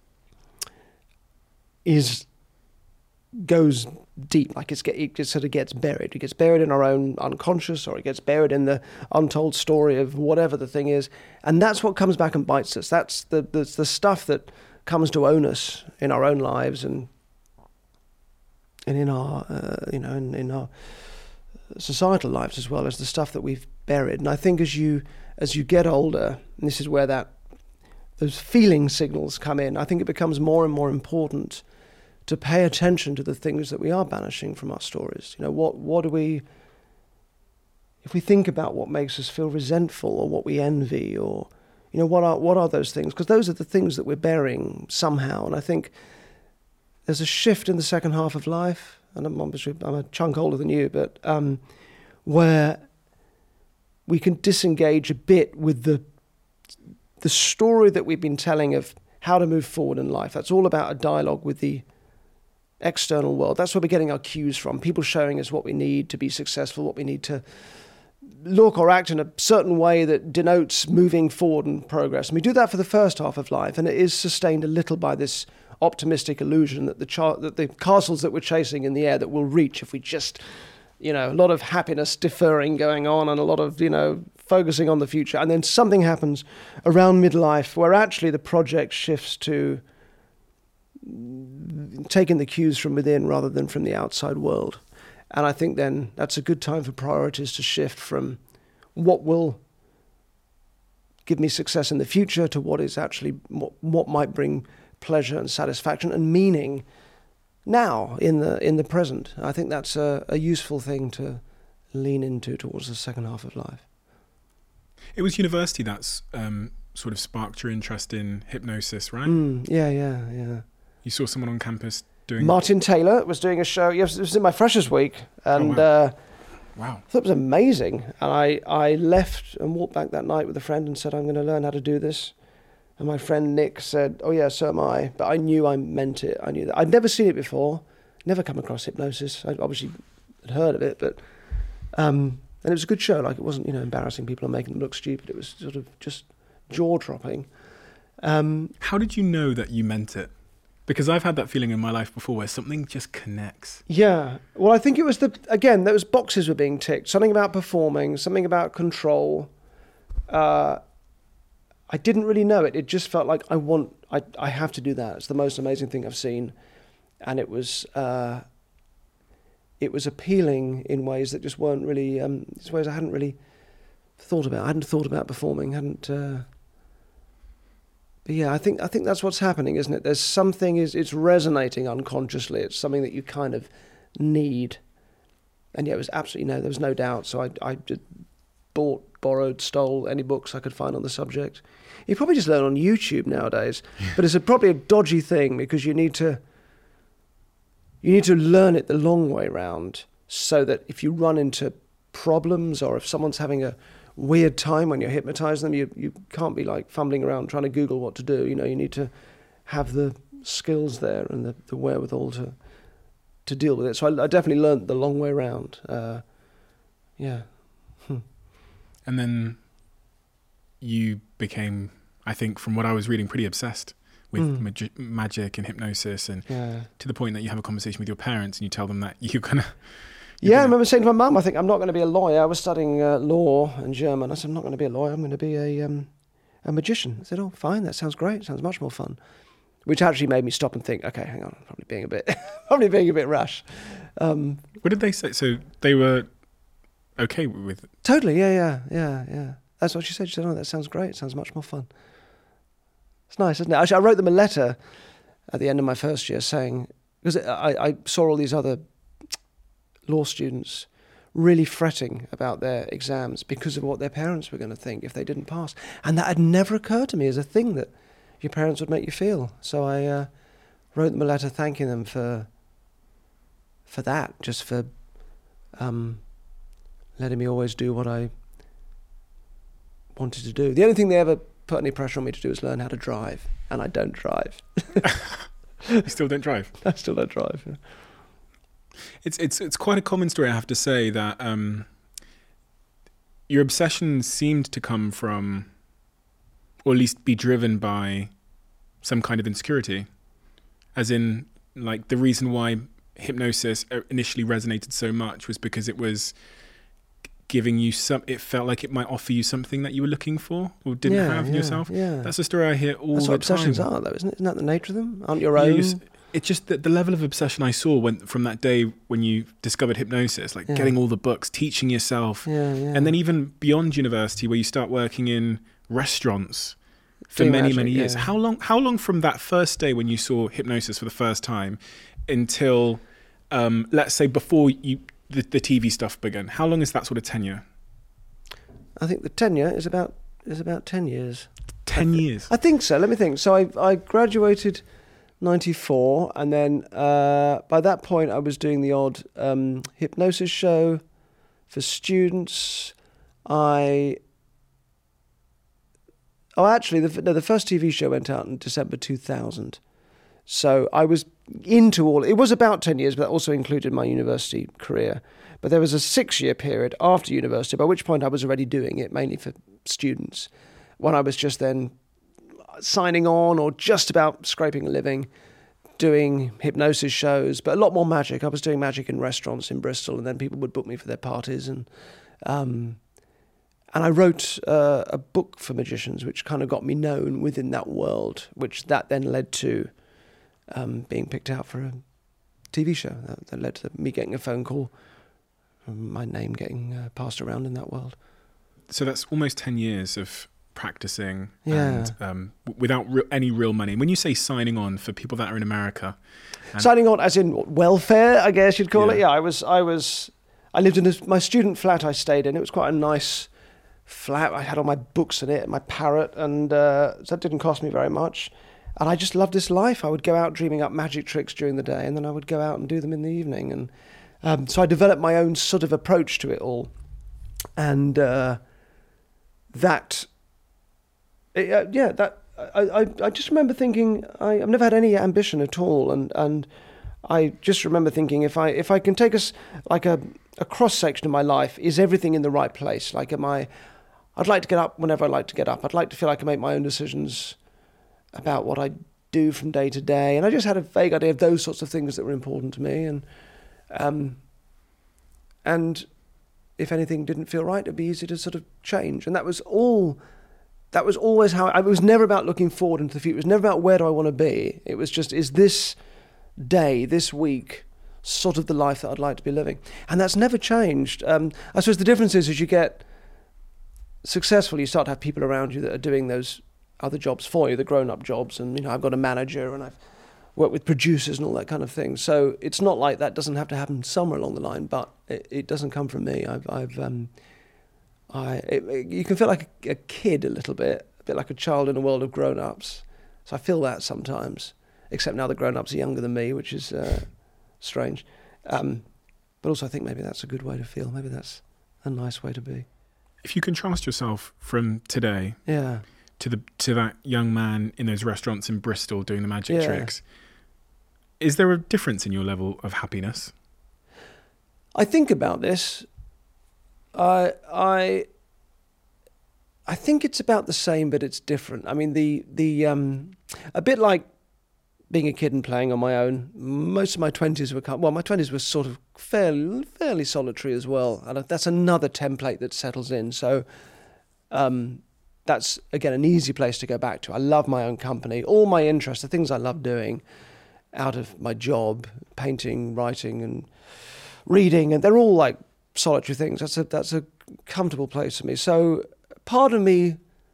is goes deep. Like it's get, it just sort of gets buried. It gets buried in our own unconscious, or it gets buried in the untold story of whatever the thing is, and that's what comes back and bites us. That's the the, the stuff that comes to own us in our own lives and and in our uh, you know in, in our societal lives as well, as the stuff that we've buried. And I think as you as you get older, and this is where that those feeling signals come in, I think it becomes more and more important to pay attention to the things that we are banishing from our stories. You know, what what do we, if we think about what makes us feel resentful or what we envy, or, you know, what are what are those things? Because those are the things that we're burying somehow. And I think there's a shift in the second half of life, and I'm obviously I'm a chunk older than you, but um, where we can disengage a bit with the the story that we've been telling of how to move forward in life. That's all about a dialogue with the external world. That's where we're getting our cues from. People showing us what we need to be successful, what we need to look or act in a certain way that denotes moving forward and progress. And we do that for the first half of life, and it is sustained a little by this optimistic illusion that the char- that the castles that we're chasing in the air that we'll reach if we just, you know, a lot of happiness deferring going on and a lot of, you know, focusing on the future. And then something happens around midlife where actually the project shifts to taking the cues from within rather than from the outside world. And I think then that's a good time for priorities to shift from what will give me success in the future to what is actually what, what might bring pleasure and satisfaction and meaning now in the in the present. I think that's a, a useful thing to lean into towards the second half of life. It was university that's um, sort of sparked your interest in hypnosis, right? Mm, yeah, yeah, yeah. You saw someone on campus doing... Martin Taylor was doing a show. Yes, it was in my freshers week. And oh, wow. Uh, wow. I thought it was amazing. And I, I left and walked back that night with a friend and said, I'm going to learn how to do this. And my friend Nick said, oh yeah, so am I. But I knew I meant it. I knew that. I'd never seen it before. Never come across hypnosis. I obviously had heard of it, but... Um, and it was a good show. Like, it wasn't, you know, embarrassing people and making them look stupid. It was sort of just jaw-dropping. Um, How did you know that you meant it? Because I've had that feeling in my life before where something just connects. Yeah. Well, I think it was the, again, those boxes were being ticked. Something about performing, something about control. Uh, I didn't really know it. It just felt like I want, I, I have to do that. It's the most amazing thing I've seen. And it was, uh, it was appealing in ways that just weren't really, um, ways I hadn't really thought about. I hadn't thought about performing, hadn't, uh, But yeah, I think I think that's what's happening, isn't it? There's something is it's resonating unconsciously. It's something that you kind of need, and yeah, it was absolutely no. There was no doubt. So I I just bought, borrowed, stole any books I could find on the subject. You probably just learn on YouTube nowadays, but it's a, probably a dodgy thing because you need to you need to learn it the long way round, so that if you run into problems or if someone's having a weird time when you're hypnotizing them, you you can't be like fumbling around trying to Google what to do. You know, you need to have the skills there and the, the wherewithal to to deal with it. So I, I definitely learned the long way around. Uh, yeah. Hmm. And then you became, I think, from what I was reading, pretty obsessed with Mm. magi- magic and hypnosis, and Yeah. to the point that you have a conversation with your parents and you tell them that you're gonna. Yeah, I remember saying to my mum, I think, I'm not going to be a lawyer. I was studying uh, law and German. I said, I'm not going to be a lawyer. I'm going to be a um, a magician. I said, oh, fine. That sounds great. Sounds much more fun. which actually made me stop and think, okay, hang on, I'm probably being a bit, probably being a bit rash. Um, What did they say? So they were okay with it? Totally, yeah, yeah, yeah, yeah. That's what she said. She said, oh, that sounds great. It sounds much more fun. It's nice, isn't it? Actually, I wrote them a letter at the end of my first year saying, because I, I saw all these other law students really fretting about their exams because of what their parents were going to think if they didn't pass. And that had never occurred to me as a thing that your parents would make you feel. So I uh, wrote them a letter thanking them for for that, just for um, letting me always do what I wanted to do. The only thing they ever put any pressure on me to do is learn how to drive, and I don't drive. You still don't drive? I still don't drive. Yeah. It's it's it's quite a common story, I have to say, that um, your obsession seemed to come from, or at least be driven by, some kind of insecurity. As in, like, the reason why hypnosis initially resonated so much was because it was giving you some, it felt like it might offer you something that you were looking for or didn't Yeah, have in yeah, yourself. yeah. That's a story I hear all That's the what obsessions time. are, though, isn't it? Isn't that the nature of them? Aren't your You own? use- It's just that the level of obsession I saw when, from that day when you discovered hypnosis, like Yeah. getting all the books, teaching yourself, Yeah, yeah. and then even beyond university, where you start working in restaurants for Doing many, magic, many years. yeah. How long? How long from that first day when you saw hypnosis for the first time until, um, let's say, before you the, the T V stuff began? How long is that sort of tenure? I think the tenure is about is about ten years. Ten years. I think so. Let me think. So I I graduated ninety-four, and then uh, by that point I was doing the odd um, hypnosis show for students. I oh actually the no, the first T V show went out in December two thousand. So I was into all. It was about ten years, but that also included my university career. But there was a six-year period after university, by which point I was already doing it mainly for students, when I was just then signing on or just about scraping a living, doing hypnosis shows, but a lot more magic. I was doing magic in restaurants in Bristol, and then people would book me for their parties. And um, and I wrote uh, a book for magicians, which kind of got me known within that world, which that then led to um, being picked out for a T V show. That, that led to me getting a phone call, from my name getting uh, passed around in that world. So that's almost ten years of practicing Yeah. and um, w- without re- any real money. When you say signing on, for people that are in America, and- Signing on as in welfare, I guess you'd call it. Yeah. Yeah, I was, I was, I lived in this, my student flat I stayed in. It was quite a nice flat. I had all my books in it, my parrot, and uh, so that didn't cost me very much. And I just loved this life. I would go out dreaming up magic tricks during the day, and then I would go out and do them in the evening. And um, so I developed my own sort of approach to it all. And uh, that, uh, yeah, that I, I, I just remember thinking, I, I've never had any ambition at all, and and I just remember thinking, if I if I can take us like a, a cross section of my life, is everything in the right place? Like, am I? I'd like to get up whenever I like to get up. I'd like to feel I can make my own decisions about what I do from day to day, and I just had a vague idea of those sorts of things that were important to me, and um, and if anything didn't feel right, it'd be easy to sort of change, and that was all. That was always how. I, it was never about looking forward into the future. It was never about where do I want to be. It was just, is this day, this week, sort of the life that I'd like to be living? And that's never changed. Um, I suppose the difference is, as you get successful, you start to have people around you that are doing those other jobs for you, the grown-up jobs. And, you know, I've got a manager and I've worked with producers and all that kind of thing. So it's not like that doesn't have to happen somewhere along the line, but it, it doesn't come from me. I've... I've um, I, it, it, you can feel like a, a kid a little bit, a bit like a child in a world of grown-ups. So I feel that sometimes, except now the grown-ups are younger than me, which is uh, strange. Um, but also I think maybe that's a good way to feel. Maybe that's a nice way to be. if you contrast yourself from today Yeah. to the to that young man in those restaurants in Bristol doing the magic Yeah. tricks, is there a difference in your level of happiness? I think about this. I I I think it's about the same, but it's different. I mean, the the um, a bit like being a kid and playing on my own. Most of my twenties were well, my twenties were sort of fairly fairly solitary as well, and that's another template that settles in. So um, that's, again, an easy place to go back to. I love my own company. All my interests, the things I love doing out of my job, painting, writing, and reading, and they're all like solitary things. That's a that's a comfortable place for me. So part of me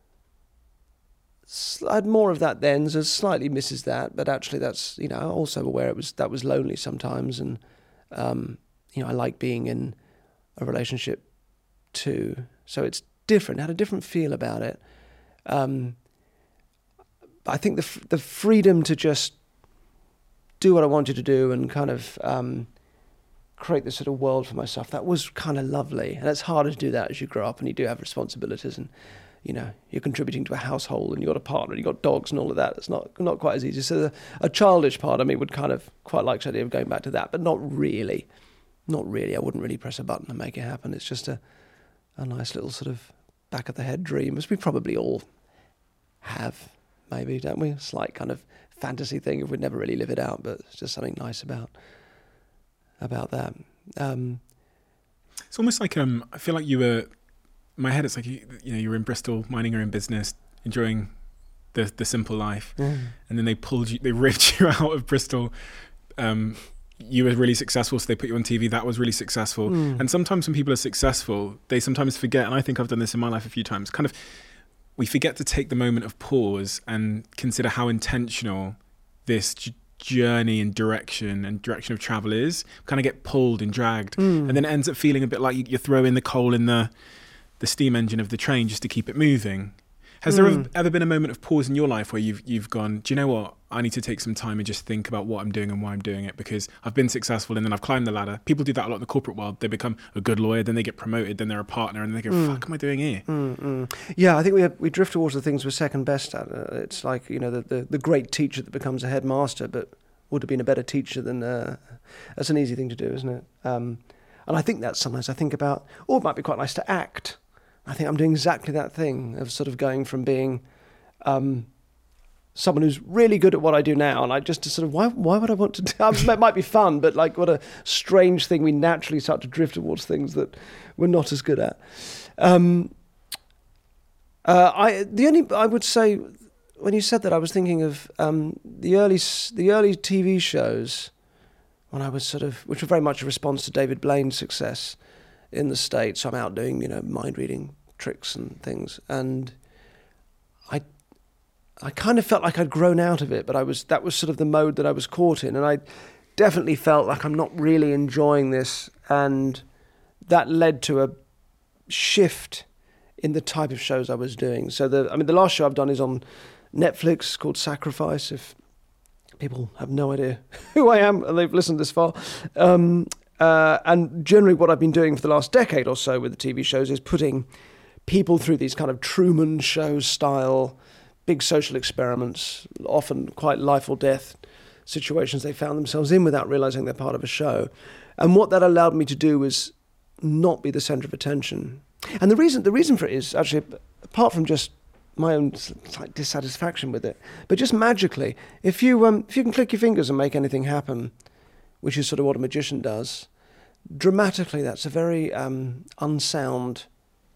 had more of that then, so slightly misses that, but actually that's, you know, I'm also aware it was that was lonely sometimes, and um, you know, I like being in a relationship too. So it's different, had a different feel about it. Um, I think the the freedom to just do what I wanted to do and kind of um, create this sort of world for myself, that was kind of lovely. And it's harder to do that as you grow up and you do have responsibilities, and you know, you're contributing to a household and you've got a partner and you've got dogs and all of that. It's not not quite as easy. So the, a childish part of me would kind of quite like the idea of going back to that, but not really. Not really. I wouldn't really press a button and make it happen. It's just a, a nice little sort of back of the head dream, as we probably all have, maybe, don't we? A slight kind of fantasy thing if we'd never really live it out, but it's just something nice about about that. Um, it's almost like um, I feel like you were. In my head, it's like you, you know, you were in Bristol, minding your own business, enjoying the the simple life, mm. and then they pulled you, they ripped you out of Bristol. Um, you were really successful, so they put you on T V. That was really successful. Mm. And sometimes when people are successful, they sometimes forget, and I think I've done this in my life a few times, kind of, we forget to take the moment of pause and consider how intentional this j- journey and direction and direction of travel is. Kind of get pulled and dragged, mm. and then it ends up feeling a bit like you, you throw in the coal in the the steam engine of the train just to keep it moving. Has mm. there ever been a moment of pause in your life where you've you've gone, do you know what? I need to take some time and just think about what I'm doing and why I'm doing it, because I've been successful and then I've climbed the ladder. People do that a lot in the corporate world. They become a good lawyer, then they get promoted, then they're a partner, and they go, mm. fuck am I doing here? Mm, mm. Yeah, I think we have, we drift towards the things we're second best at. Uh, it's like, you know, the, the, the great teacher that becomes a headmaster, but would have been a better teacher than... Uh, that's an easy thing to do, isn't it? Um, and I think that sometimes I think about, oh, it might be quite nice to act. I think I'm doing exactly that thing of sort of going from being um, someone who's really good at what I do now, and I just to sort of, why why would I want to do it might be fun, but like what a strange thing, we naturally start to drift towards things that we're not as good at. Um, uh, I the only I would say, when you said that, I was thinking of um, the early the early T V shows when I was sort of, which were very much a response to David Blaine's success in the States. So I'm out doing, you know, mind reading tricks and things, and I I kind of felt like I'd grown out of it, but I was that was sort of the mode that I was caught in, and I definitely felt like I'm not really enjoying this, and that led to a shift in the type of shows I was doing. So the I mean the last show I've done is on Netflix, called Sacrifice, if people have no idea who I am and they've listened this far. Um, Uh, and generally what I've been doing for the last decade or so with the T V shows is putting people through these kind of Truman Show style big social experiments, often quite life or death situations they found themselves in without realizing they're part of a show. And what that allowed me to do was not be the center of attention. And the reason the reason for it is actually, apart from just my own like dissatisfaction with it, but just magically, if you um, if you can click your fingers and make anything happen, which is sort of what a magician does, dramatically that's a very um, unsound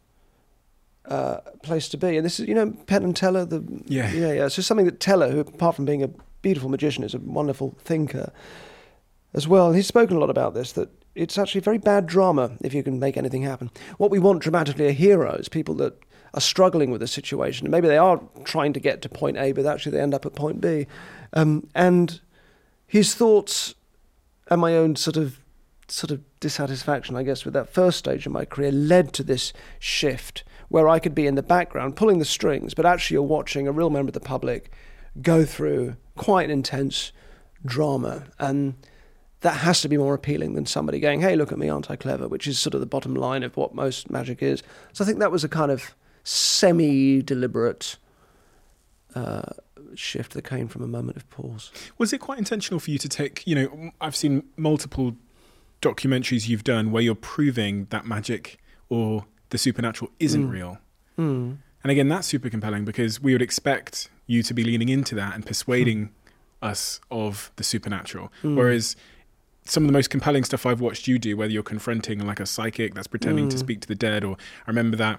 uh, place to be. And this is, you know, Penn and Teller, the yeah, yeah, yeah. So something that Teller, who apart from being a beautiful magician, is a wonderful thinker as well. And he's spoken a lot about this, that it's actually very bad drama if you can make anything happen. What we want dramatically are heroes, people that are struggling with a situation. And maybe they are trying to get to point A, but actually they end up at point B. Um, and his thoughts and my own sort of sort of dissatisfaction, I guess, with that first stage of my career led to this shift where I could be in the background pulling the strings, but actually you're watching a real member of the public go through quite an intense drama. And that has to be more appealing than somebody going, hey, look at me, aren't I clever? Which is sort of the bottom line of what most magic is. So I think that was a kind of semi-deliberate uh, shift that came from a moment of pause. Was it quite intentional for you to take, you know, I've seen multiple documentaries you've done where you're proving that magic or the supernatural isn't mm. real. Mm. And again, that's super compelling because we would expect you to be leaning into that and persuading mm. us of the supernatural. Mm. Whereas some of the most compelling stuff I've watched you do, whether you're confronting like a psychic that's pretending mm. to speak to the dead, or I remember that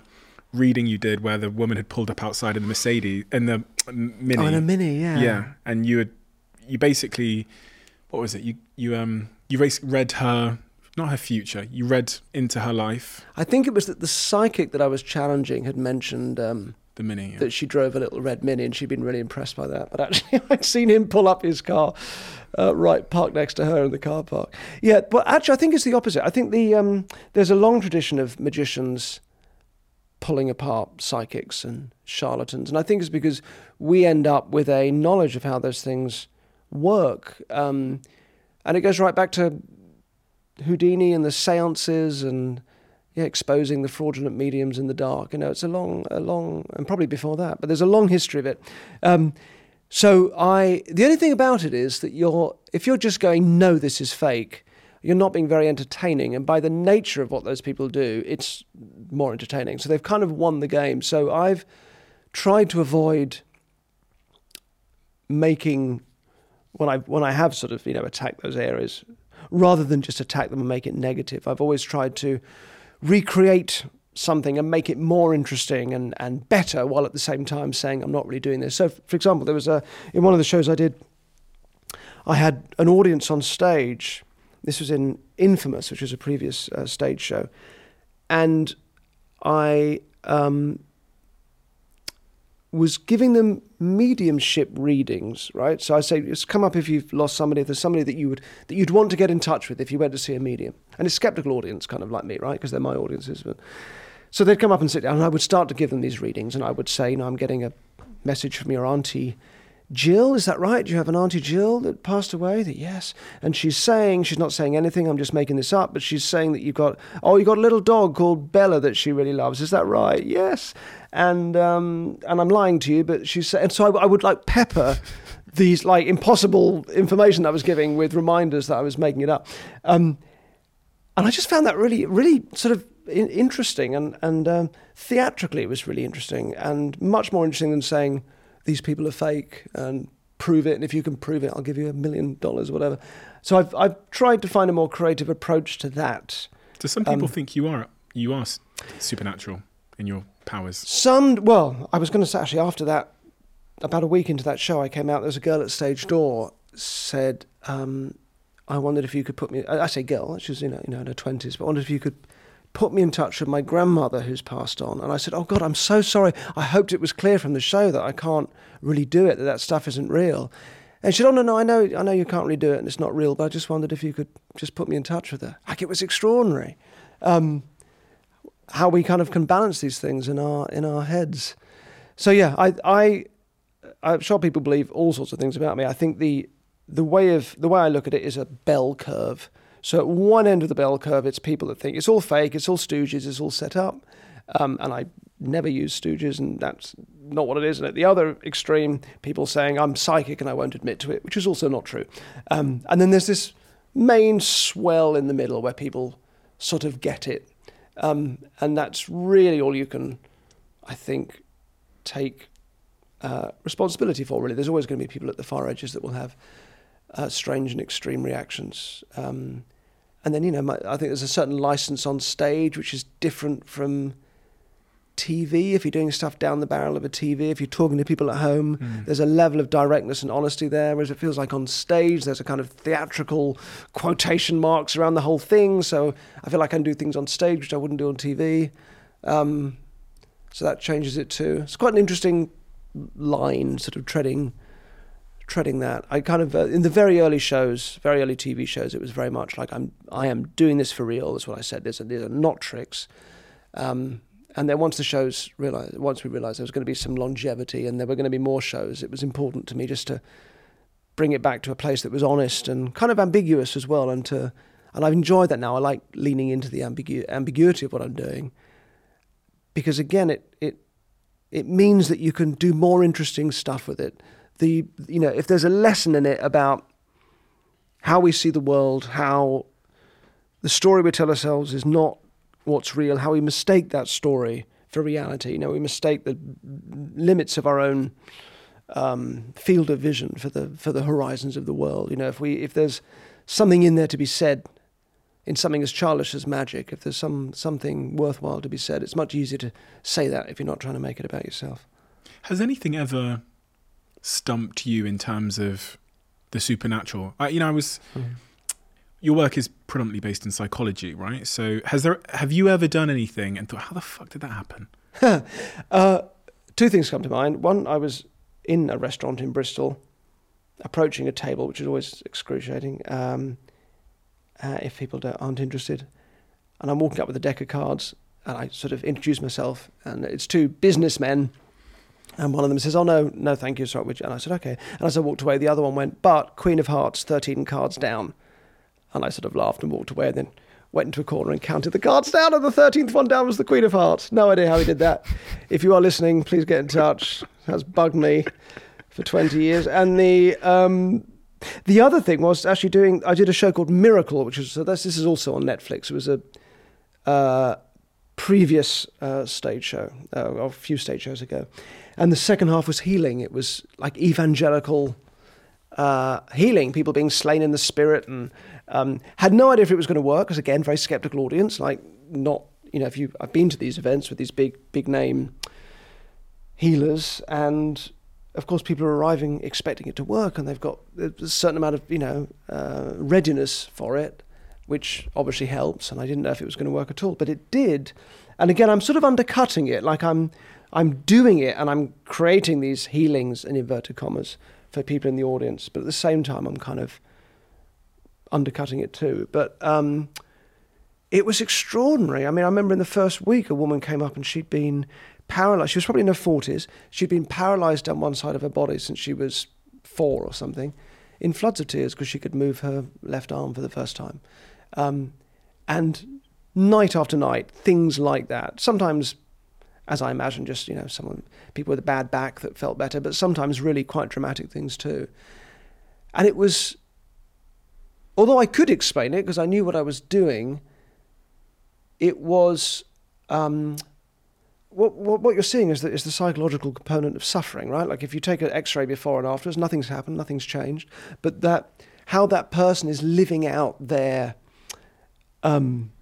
reading you did where the woman had pulled up outside in the Mercedes in the Mini. Oh, in a Mini, yeah. Yeah, and you had you basically, what was it? You you um you read her, not her future. You read into her life. I think it was that the psychic that I was challenging had mentioned um, the Mini, yeah. that she drove a little red Mini, and she'd been really impressed by that. But actually, I'd seen him pull up his car, uh, right, parked next to her in the car park. Yeah, but actually, I think it's the opposite. I think the um, there's a long tradition of magicians pulling apart psychics and charlatans, and I think it's because we end up with a knowledge of how those things work, um, and it goes right back to Houdini and the seances and yeah, exposing the fraudulent mediums in the dark. You know, it's a long, a long, and probably before that, but there's a long history of it. Um, so I, the only thing about it is that you're, if you're just going, no, this is fake, you're not being very entertaining. And by the nature of what those people do, it's more entertaining. So they've kind of won the game. So I've tried to avoid making, when I when I have sort of, you know, attacked those areas, rather than just attack them and make it negative, I've always tried to recreate something and make it more interesting and, and better, while at the same time saying I'm not really doing this. So, for example, there was a, in one of the shows I did, I had an audience on stage. This was in Infamous, which was a previous uh, stage show. And I um, was giving them mediumship readings, right? So I say, just come up if you've lost somebody, if there's somebody that you would that you'd want to get in touch with if you went to see a medium. And it's a skeptical audience, kind of like me, right? Because they're my audiences. But, so they'd come up and sit down, and I would start to give them these readings, and I would say, you know, I'm getting a message from your auntie Jill, is that right? Do you have an auntie Jill that passed away? That yes. And she's saying, she's not saying anything, I'm just making this up, but she's saying that you've got, oh, you've got a little dog called Bella that she really loves. Is that right? Yes. And um, and I'm lying to you, but she's saying, and so I, I would like pepper these like impossible information that I was giving with reminders that I was making it up. Um, and I just found that really, really sort of in- interesting and, and um, theatrically it was really interesting and much more interesting than saying, these people are fake and prove it, and if you can prove it, I'll give you a million dollars or whatever. So I've I've tried to find a more creative approach to that. Do some people Um, think you are you are supernatural in your powers? Some, well, I was going to say actually after that, about a week into that show, I came out. There was a girl at stage door said, um, "I wondered if you could put me." I say girl, she was you know you know in her twenties, but I wondered if you could put me in touch with my grandmother who's passed on. And I said, oh God, I'm so sorry. I hoped it was clear from the show that I can't really do it, that that stuff isn't real. And she said, oh no, no, I know, I know you can't really do it and it's not real, but I just wondered if you could just put me in touch with her. Like, it was extraordinary. Um, how we kind of can balance these things in our in our heads. So yeah, I I I'm sure people believe all sorts of things about me. I think the the way of the way I look at it is a bell curve. So at one end of the bell curve, it's people that think it's all fake, it's all stooges, it's all set up. Um, and I never use stooges, and that's not what it is. And at the other extreme, people saying I'm psychic and I won't admit to it, which is also not true. Um, and then there's this main swell in the middle where people sort of get it. Um, and that's really all you can, I think, take uh, responsibility for, really. There's always going to be people at the far edges that will have Uh, strange and extreme reactions. Um, and then, you know, my, I think there's a certain license on stage which is different from T V. If you're doing stuff down the barrel of a T V, if you're talking to people at home, mm. there's a level of directness and honesty there, whereas it feels like on stage there's a kind of theatrical quotation marks around the whole thing. So I feel like I can do things on stage which I wouldn't do on T V. Um, so that changes it too. It's quite an interesting line, sort of treading treading that. I kind of, uh, in the very early shows, very early T V shows, it was very much like I'm, I am doing this for real. That's what I said. These are, these are not tricks. Um, and then once the shows realized, once we realized there was going to be some longevity and there were going to be more shows, it was important to me just to bring it back to a place that was honest and kind of ambiguous as well. And to, and I've enjoyed that now. I like leaning into the ambigu- ambiguity of what I'm doing, because again, it it it means that you can do more interesting stuff with it. The, you know, if there's a lesson in it about how we see the world, how the story we tell ourselves is not what's real, how we mistake that story for reality. You know, we mistake the limits of our own um, field of vision for the for the horizons of the world. You know, if we if there's something in there to be said in something as childish as magic, if there's some something worthwhile to be said, it's much easier to say that if you're not trying to make it about yourself. Has anything ever stumped you in terms of the supernatural? I, you know, I was... Mm. Your work is predominantly based in psychology, right? So has there? Have you ever done anything and thought, how the fuck did that happen? uh, two things come to mind. One, I was in a restaurant in Bristol, approaching a table, which is always excruciating, um, uh, if people don't, aren't interested. And I'm walking up with a deck of cards, and I sort of introduce myself, and it's two businessmen, and one of them says, oh, no, no, thank you, sorry. And I said, okay. And as I walked away, the other one went, but Queen of Hearts, thirteen cards down. And I sort of laughed and walked away, and then went into a corner and counted the cards down, and the thirteenth one down was the Queen of Hearts. No idea how he did that. If you are listening, please get in touch. That's bugged me for twenty years. And the um, the other thing was actually doing, I did a show called Miracle, which is, so this, this is also on Netflix. It was a uh, previous uh, stage show, uh, a few stage shows ago. And the second half was healing. It was like evangelical uh, healing, people being slain in the spirit, and Um, had no idea if it was going to work, because again, very skeptical audience. Like, not, you know, if you, I've been to these events with these big, big name healers, and of course, people are arriving expecting it to work, and they've got a certain amount of, you know, uh, readiness for it, which obviously helps. And I didn't know if it was going to work at all, but it did. And again, I'm sort of undercutting it, like I'm, I'm doing it, and I'm creating these healings in inverted commas for people in the audience, but at the same time, I'm kind of undercutting it too. But um, it was extraordinary. I mean, I remember in the first week, a woman came up and she'd been paralyzed. She was probably in her forties. She'd been paralyzed down one side of her body since she was four or something, in floods of tears, because she could move her left arm for the first time. Um, and night after night, things like that. Sometimes, as I imagine, just, you know, someone, people with a bad back that felt better, but sometimes really quite dramatic things too. And it was, although I could explain it because I knew what I was doing, it was, um, what, what what you're seeing is the, is the psychological component of suffering, right? Like if you take an X-ray before and afterwards, nothing's happened, nothing's changed, but that how that person is living out their um,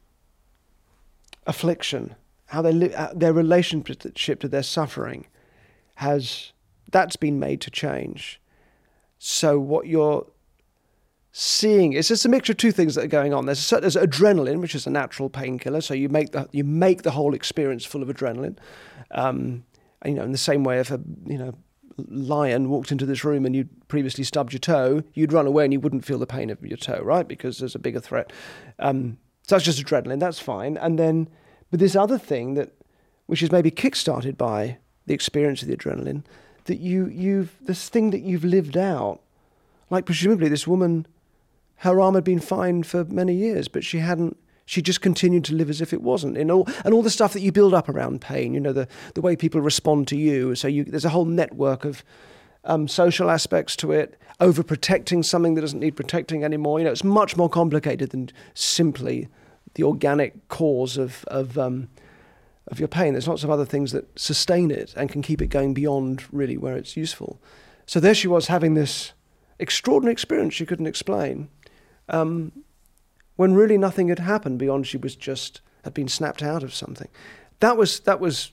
affliction, how they live, their relationship to their suffering, has that's been made to change. So what you're seeing, it's just a mixture of two things that are going on. There's, a, there's adrenaline, which is a natural painkiller, so you make the you make the whole experience full of adrenaline. Um, and, you know, in the same way, if a you know lion walked into this room and you'd previously stubbed your toe, you'd run away and you wouldn't feel the pain of your toe, right? Because there's a bigger threat. Um, so that's just adrenaline. That's fine. And then, but this other thing that, which is maybe kick-started by the experience of the adrenaline, that you you've this thing that you've lived out, like presumably this woman. Her arm had been fine for many years, but she hadn't, she just continued to live as if it wasn't. And all, and all the stuff that you build up around pain, you know, the, the way people respond to you. So you, there's a whole network of um, social aspects to it, overprotecting something that doesn't need protecting anymore. You know, it's much more complicated than simply the organic cause of, of, um, of your pain. There's lots of other things that sustain it and can keep it going beyond really where it's useful. So there she was having this extraordinary experience she couldn't explain. Um, when really nothing had happened beyond she was just had been snapped out of something. That was that was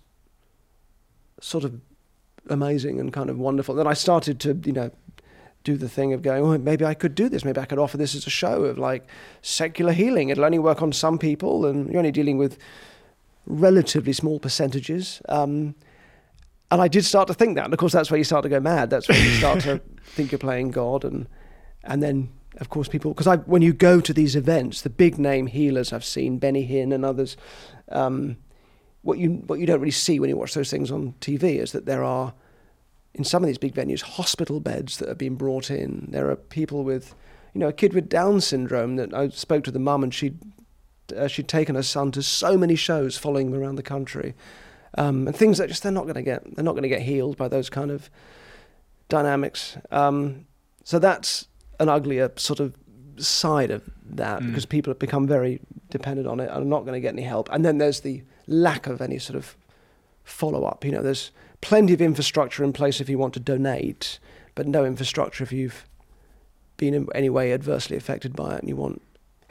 sort of amazing and kind of wonderful. Then I started to, you know, do the thing of going, oh, maybe I could do this. Maybe I could offer this as a show of like secular healing. It'll only work on some people, and you're only dealing with relatively small percentages. Um, and I did start to think that. And of course, that's where you start to go mad. That's where you start to think you're playing God, and and then. Of course, people, because I when you go to these events, the big name healers I've seen, Benny Hinn and others, um, what you what you don't really see when you watch those things on T V is that there are, in some of these big venues, hospital beds that are being brought in. There are people with, you know, a kid with Down syndrome that I spoke to the mum, and she'd uh, she'd taken her son to so many shows, following him around the country, um, and things that just they're not going to get they're not going to get healed by those kind of dynamics. Um, so that's an uglier sort of side of that, mm. because people have become very dependent on it and are not going to get any help. And then there's the lack of any sort of follow-up. You know, there's plenty of infrastructure in place if you want to donate, but no infrastructure if you've been in any way adversely affected by it and you want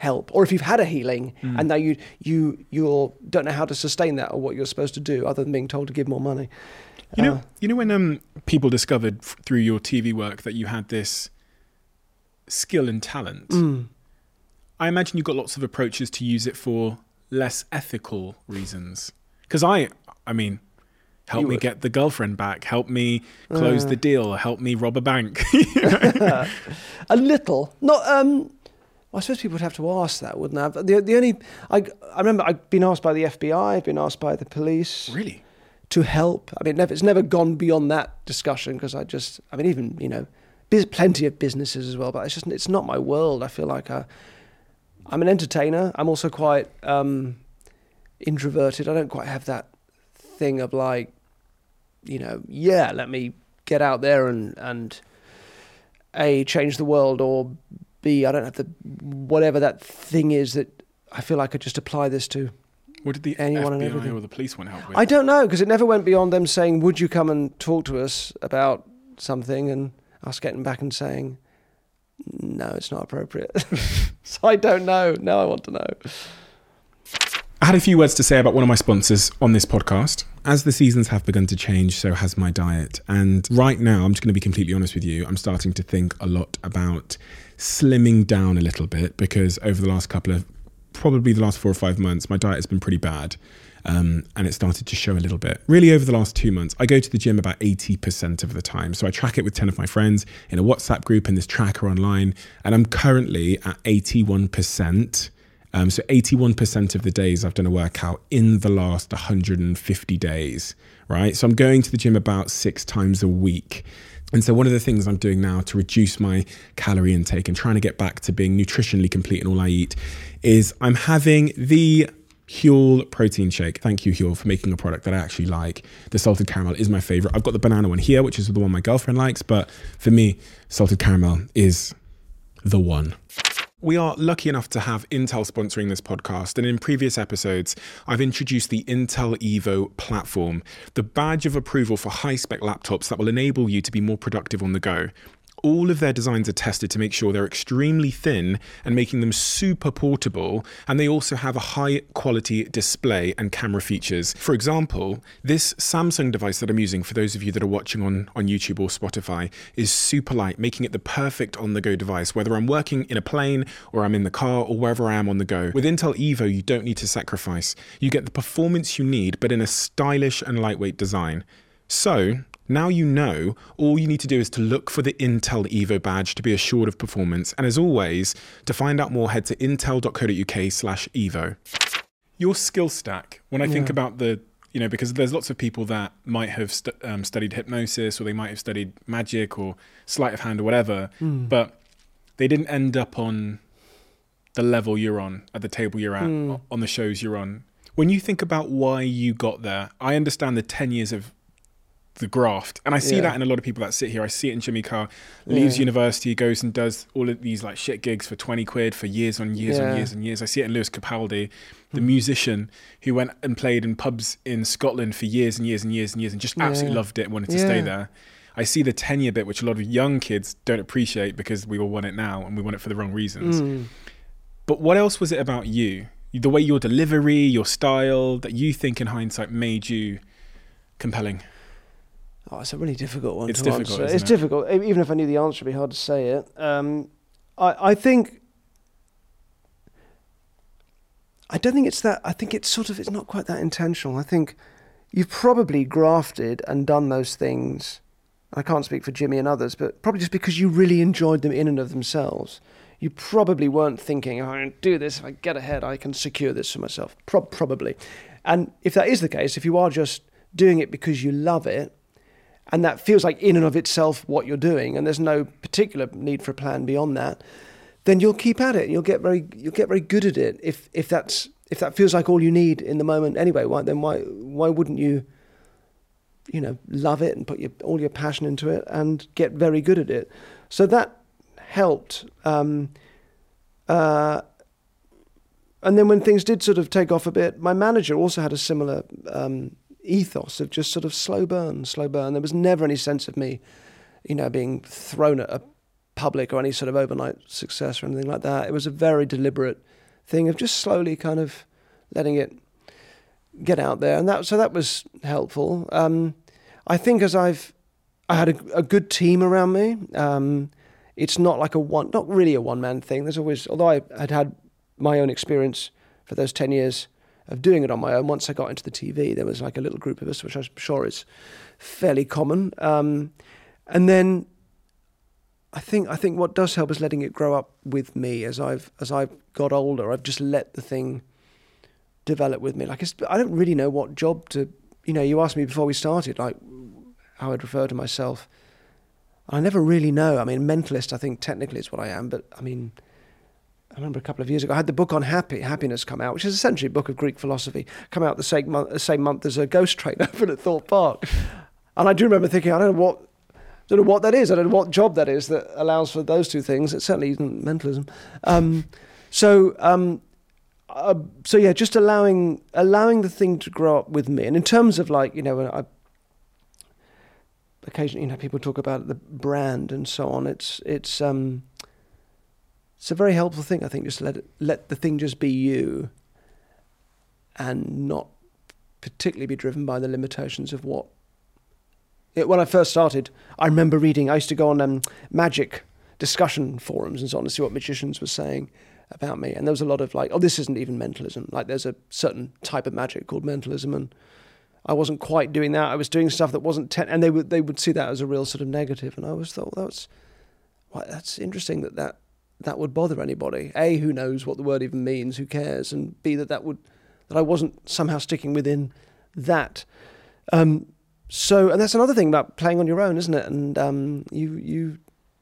help, or if you've had a healing Mm. and now you you you don't know how to sustain that or what you're supposed to do other than being told to give more money. You know, Uh, you know when um people discovered f- through your T V work that you had this skill and talent. Mm. I imagine you got lots of approaches to use it for less ethical reasons. Because I, I mean, help You me would. get the girlfriend back, help me close Uh. the deal, help me rob a bank. You know? A little, not. Um, well, I suppose people would have to ask that, wouldn't they? But The the only I I remember I've been asked by the F B I, I've been asked by the police Really? to help. I mean, never, it's never gone beyond that discussion because I just, I mean, even you know, there's plenty of businesses as well, but it's just it's not my world. I feel like I, I'm an entertainer. I'm also quite um, introverted. I don't quite have that thing of like, you know, yeah, let me get out there and and A, change the world, or B, I don't have the whatever that thing is that I feel I could just apply this to. What did the Anyone and F B I everything. or the police want help with? I don't know, because it never went beyond them saying, would you come and talk to us about something, and us getting back and saying, no, it's not appropriate. So I don't know. Now I want to know. I had a few words to say about one of my sponsors on this podcast. As the seasons have begun to change, so has my diet. And right now, I'm just going to be completely honest with you, I'm starting to think a lot about slimming down a little bit, because over the last couple of, probably the last four or five months, my diet has been pretty bad. Um, and it started to show a little bit. Really, over the last two months, I go to the gym about eighty percent of the time. So I track it with ten of my friends in a WhatsApp group and this tracker online. And I'm currently at eighty-one percent. Um, so eighty-one percent of the days I've done a workout in the last one hundred fifty days, right? So I'm going to the gym about six times a week. And so one of the things I'm doing now to reduce my calorie intake and trying to get back to being nutritionally complete in all I eat is I'm having the Huel protein shake. Thank you, Huel, for making a product that I actually like. The salted caramel is my favorite. I've got the banana one here, which is the one my girlfriend likes. But for me, salted caramel is the one. We are lucky enough to have Intel sponsoring this podcast, and in previous episodes, I've introduced the Intel Evo platform, the badge of approval for high-spec laptops that will enable you to be more productive on the go. All of their designs are tested to make sure they're extremely thin and making them super portable, and they also have a high-quality display and camera features. For example, this Samsung device that I'm using, for those of you that are watching on, on YouTube or Spotify, is super light, making it the perfect on-the-go device, whether I'm working in a plane or I'm in the car or wherever I am on the go. With Intel Evo, you don't need to sacrifice. You get the performance you need, but in a stylish and lightweight design. So, now you know, all you need to do is to look for the Intel Evo badge to be assured of performance. And as always, to find out more, head to intel.co.uk slash Evo. Your skill stack, when I think Yeah. about the, you know, because there's lots of people that might have stu- um, studied hypnosis, or they might have studied magic or sleight of hand or whatever, Mm. but they didn't end up on the level you're on, at the table you're at, Mm. on the shows you're on. When you think about why you got there, I understand the ten years of the graft, and I see Yeah. that in a lot of people that sit here. I see it in Jimmy Carr, leaves Yeah. university, goes and does all of these like shit gigs for twenty quid for years on years Yeah. on years and years. I see it in Lewis Capaldi, the musician who went and played in pubs in Scotland for years and years and years and years and just absolutely Yeah. loved it and wanted to stay Yeah. there. I see the tenure bit, which a lot of young kids don't appreciate because we all want it now and we want it for the wrong reasons. Mm. But what else was it about you? The way your delivery, your style, that you think in hindsight made you compelling? Oh, it's a really difficult one It's to difficult, answer. isn't It's it? difficult. E- Even if I knew the answer, it'd be hard to say it. Um, I, I think... I don't think it's that... I think it's sort of... It's not quite that intentional. I think you've probably grafted and done those things. I can't speak for Jimmy and others, but probably just because you really enjoyed them in and of themselves. You probably weren't thinking, oh, I'm going to do this. If I get ahead, I can secure this for myself. Pro- probably. And if that is the case, if you are just doing it because you love it, and that feels like in and of itself what you're doing, and there's no particular need for a plan beyond that, then you'll keep at it. You'll get very, you'll get very good at it. If if that's if that feels like all you need in the moment anyway, why then why why wouldn't you, you know, love it and put your all your passion into it and get very good at it? So that helped. Um, uh, and then when things did sort of take off a bit, my manager also had a similar um, ethos of just sort of slow burn, slow burn. There was never any sense of me, you know, being thrown at a public or any sort of overnight success or anything like that. It was a very deliberate thing of just slowly kind of letting it get out there, and that so that was helpful. Um, I think as I've I had a, a good team around me. Um, it's not like a one, not really a one man thing. There's always, although I had had my own experience for those ten years of doing it on my own. Once I got into the T V, there was like a little group of us, which I'm sure is fairly common. Um, and then I think I think what does help is letting it grow up with me as I've as I've got older. I've just let the thing develop with me. Like it's, I don't really know what job to. You know, you asked me before we started, like how I'd refer to myself. I never really know. I mean, mentalist, I think technically is what I am, but I mean. I remember a couple of years ago, I had the book on happy happiness come out, which is essentially a book of Greek philosophy, come out the same month, the same month as a ghost train open at Thorpe Park. And I do remember thinking, I don't know what, don't know what that is. I don't know what job that is that allows for those two things. It certainly isn't mentalism. Um, so, um, uh, so yeah, just allowing allowing the thing to grow up with me. And in terms of like, you know, I, occasionally, you know, people talk about the brand and so on. It's it's. Um, It's a very helpful thing, I think, just let it, let the thing just be you and not particularly be driven by the limitations of what... It, when I first started, I remember reading, I used to go on um, magic discussion forums and so on to see what magicians were saying about me. And there was a lot of like, oh, this isn't even mentalism. Like there's a certain type of magic called mentalism, and I wasn't quite doing that. I was doing stuff that wasn't... Ten- and they would, they would see that as a real sort of negative. And I always thought, well, that's, well, that's interesting that that... that would bother anybody. A, who knows what the word even means, who cares, and B, that that would that I wasn't somehow sticking within that. Um, so, and that's another thing about playing on your own, isn't it? And um, you you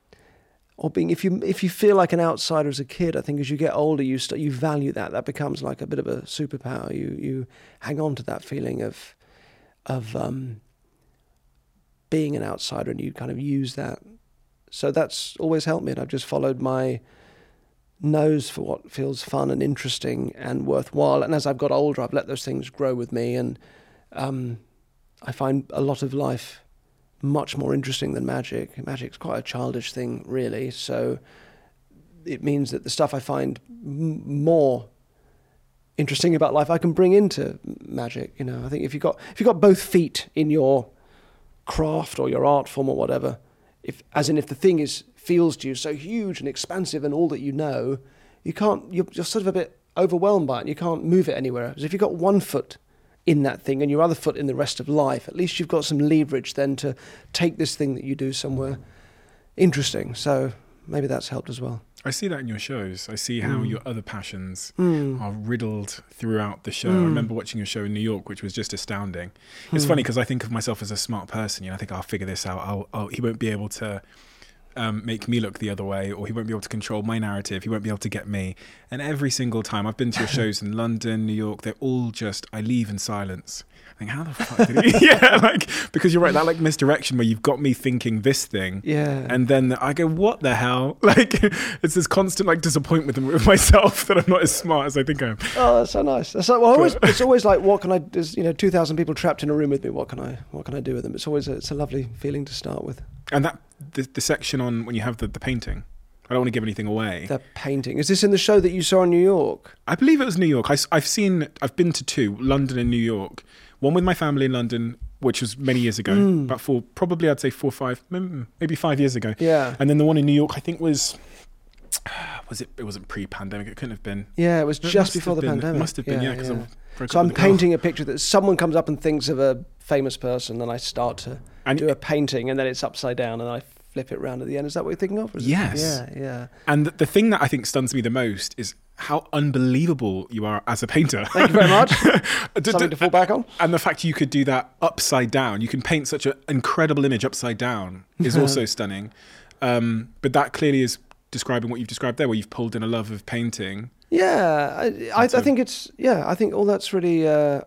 or being if you if you feel like an outsider as a kid, I think as you get older, you st- you value that. That becomes like a bit of a superpower. You you hang on to that feeling of of um, being an outsider, and you kind of use that. So that's always helped me, and I've just followed my nose for what feels fun and interesting and worthwhile. And as I've got older, I've let those things grow with me, and um, I find a lot of life much more interesting than magic. Magic's quite a childish thing, really. So it means that the stuff I find m- more interesting about life, I can bring into magic. You know, I think if you got if you got both feet in your craft or your art form or whatever. If, as in, if the thing is feels to you so huge and expansive and all that you know, you can't. You're, you're sort of a bit overwhelmed by it. And you can't move it anywhere. As if you've got one foot in that thing and your other foot in the rest of life, at least you've got some leverage then to take this thing that you do somewhere interesting. So maybe that's helped as well. I see that in your shows. I see how mm. your other passions mm. are riddled throughout the show. Mm. I remember watching your show in New York, which was just astounding. It's mm. funny because I think of myself as a smart person. You know, I think I'll figure this out. I'll, I'll, he won't be able to um, make me look the other way, or he won't be able to control my narrative. He won't be able to get me. And every single time I've been to your shows in London, New York, they're all just, I leave in silence. I think, how the fuck did he? yeah, like, because you're right, that like misdirection where you've got me thinking this thing. Yeah. And then I go, what the hell? Like, it's this constant like disappointment with myself that I'm not as smart as I think I am. Oh, that's so nice. That's like, well, always, it's always like, what can I, there's, you know, two thousand people trapped in a room with me. What can I, what can I do with them? It's always, a, it's a lovely feeling to start with. And that, the, the section on when you have the, the painting, I don't want to give anything away. The painting. Is this in the show that you saw in New York? I believe it was New York. I, I've seen, I've been to two, London and New York. One with my family in London, which was many years ago, mm. about four, probably I'd say four, five, maybe five years ago. Yeah. And then the one in New York, I think was, was it, it wasn't pre-pandemic, it couldn't have been. Yeah, it was it just before the been, pandemic. It must have been, yeah. yeah, yeah. So I'm painting a picture that someone comes up and thinks of a famous person, and I start to and do a painting, and then it's upside down, and I flip it around at the end. Is that what you're thinking of? Yes. It? Yeah, yeah. And the, the thing that I think stuns me the most is how unbelievable you are as a painter. Thank you very much. Something to fall back on. And the fact you could do that upside down, you can paint such an incredible image upside down is also stunning. Um, but that clearly is describing what you've described there, where you've pulled in a love of painting. Yeah, I, I, I think it's, yeah, I think all that's really, uh,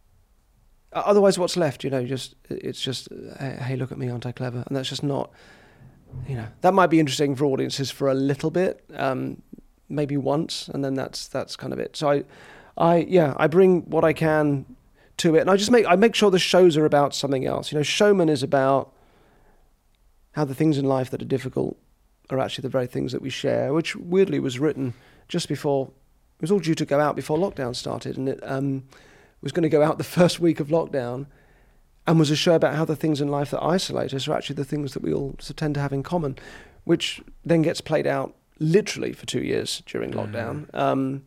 otherwise what's left, you know, just, it's just, hey, look at me, aren't I clever? And that's just not, you know, that might be interesting for audiences for a little bit, um, maybe once, and then that's that's kind of it. So I, I yeah, I bring what I can to it, and I just make I make sure the shows are about something else. You know, Showman is about how the things in life that are difficult are actually the very things that we share, which weirdly was written just before, it was all due to go out before lockdown started, and it um, was going to go out the first week of lockdown, and was a show about how the things in life that isolate us are actually the things that we all tend to have in common, which then gets played out literally for two years during lockdown. Mm. Um,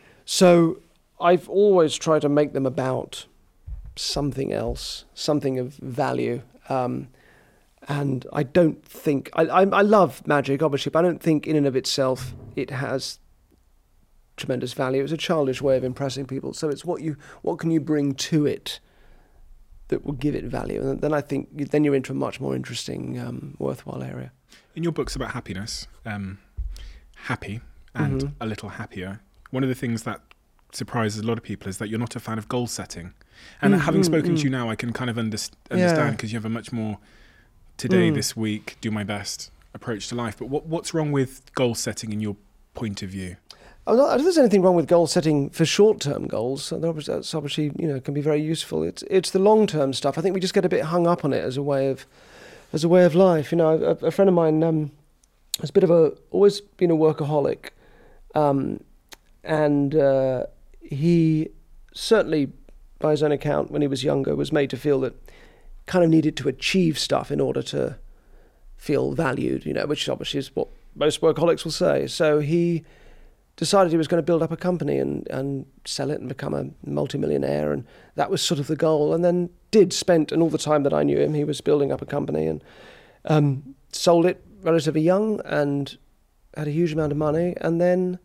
so I've always tried to make them about something else, something of value. Um, and I don't think, I, I, I love magic, obviously, but I don't think in and of itself it has tremendous value. It's a childish way of impressing people. So it's what you, what can you bring to it that will give it value? And then I think then you're into a much more interesting, um, worthwhile area. In your books about happiness, um, happy and mm-hmm. a little happier, one of the things that surprises a lot of people is that you're not a fan of goal setting. And mm, having spoken mm, to you now, I can kind of underst- understand because yeah. you have a much more today, mm. this week, do my best approach to life. But what what's wrong with goal setting in your point of view? I don't think there's anything wrong with goal setting for short-term goals. That's obviously, you know, can be very useful. It's it's the long-term stuff. I think we just get a bit hung up on it as a way of as a way of life. You know, a, a friend of mine um, has a bit of a always been a workaholic, um, and uh, he certainly, by his own account, when he was younger, was made to feel that kind of needed to achieve stuff in order to feel valued. You know, which obviously is what most workaholics will say. So he decided he was going to build up a company and, and sell it and become a multimillionaire, and that was sort of the goal. And then did spent, and all the time that I knew him, he was building up a company and um, sold it relatively young and had a huge amount of money, and then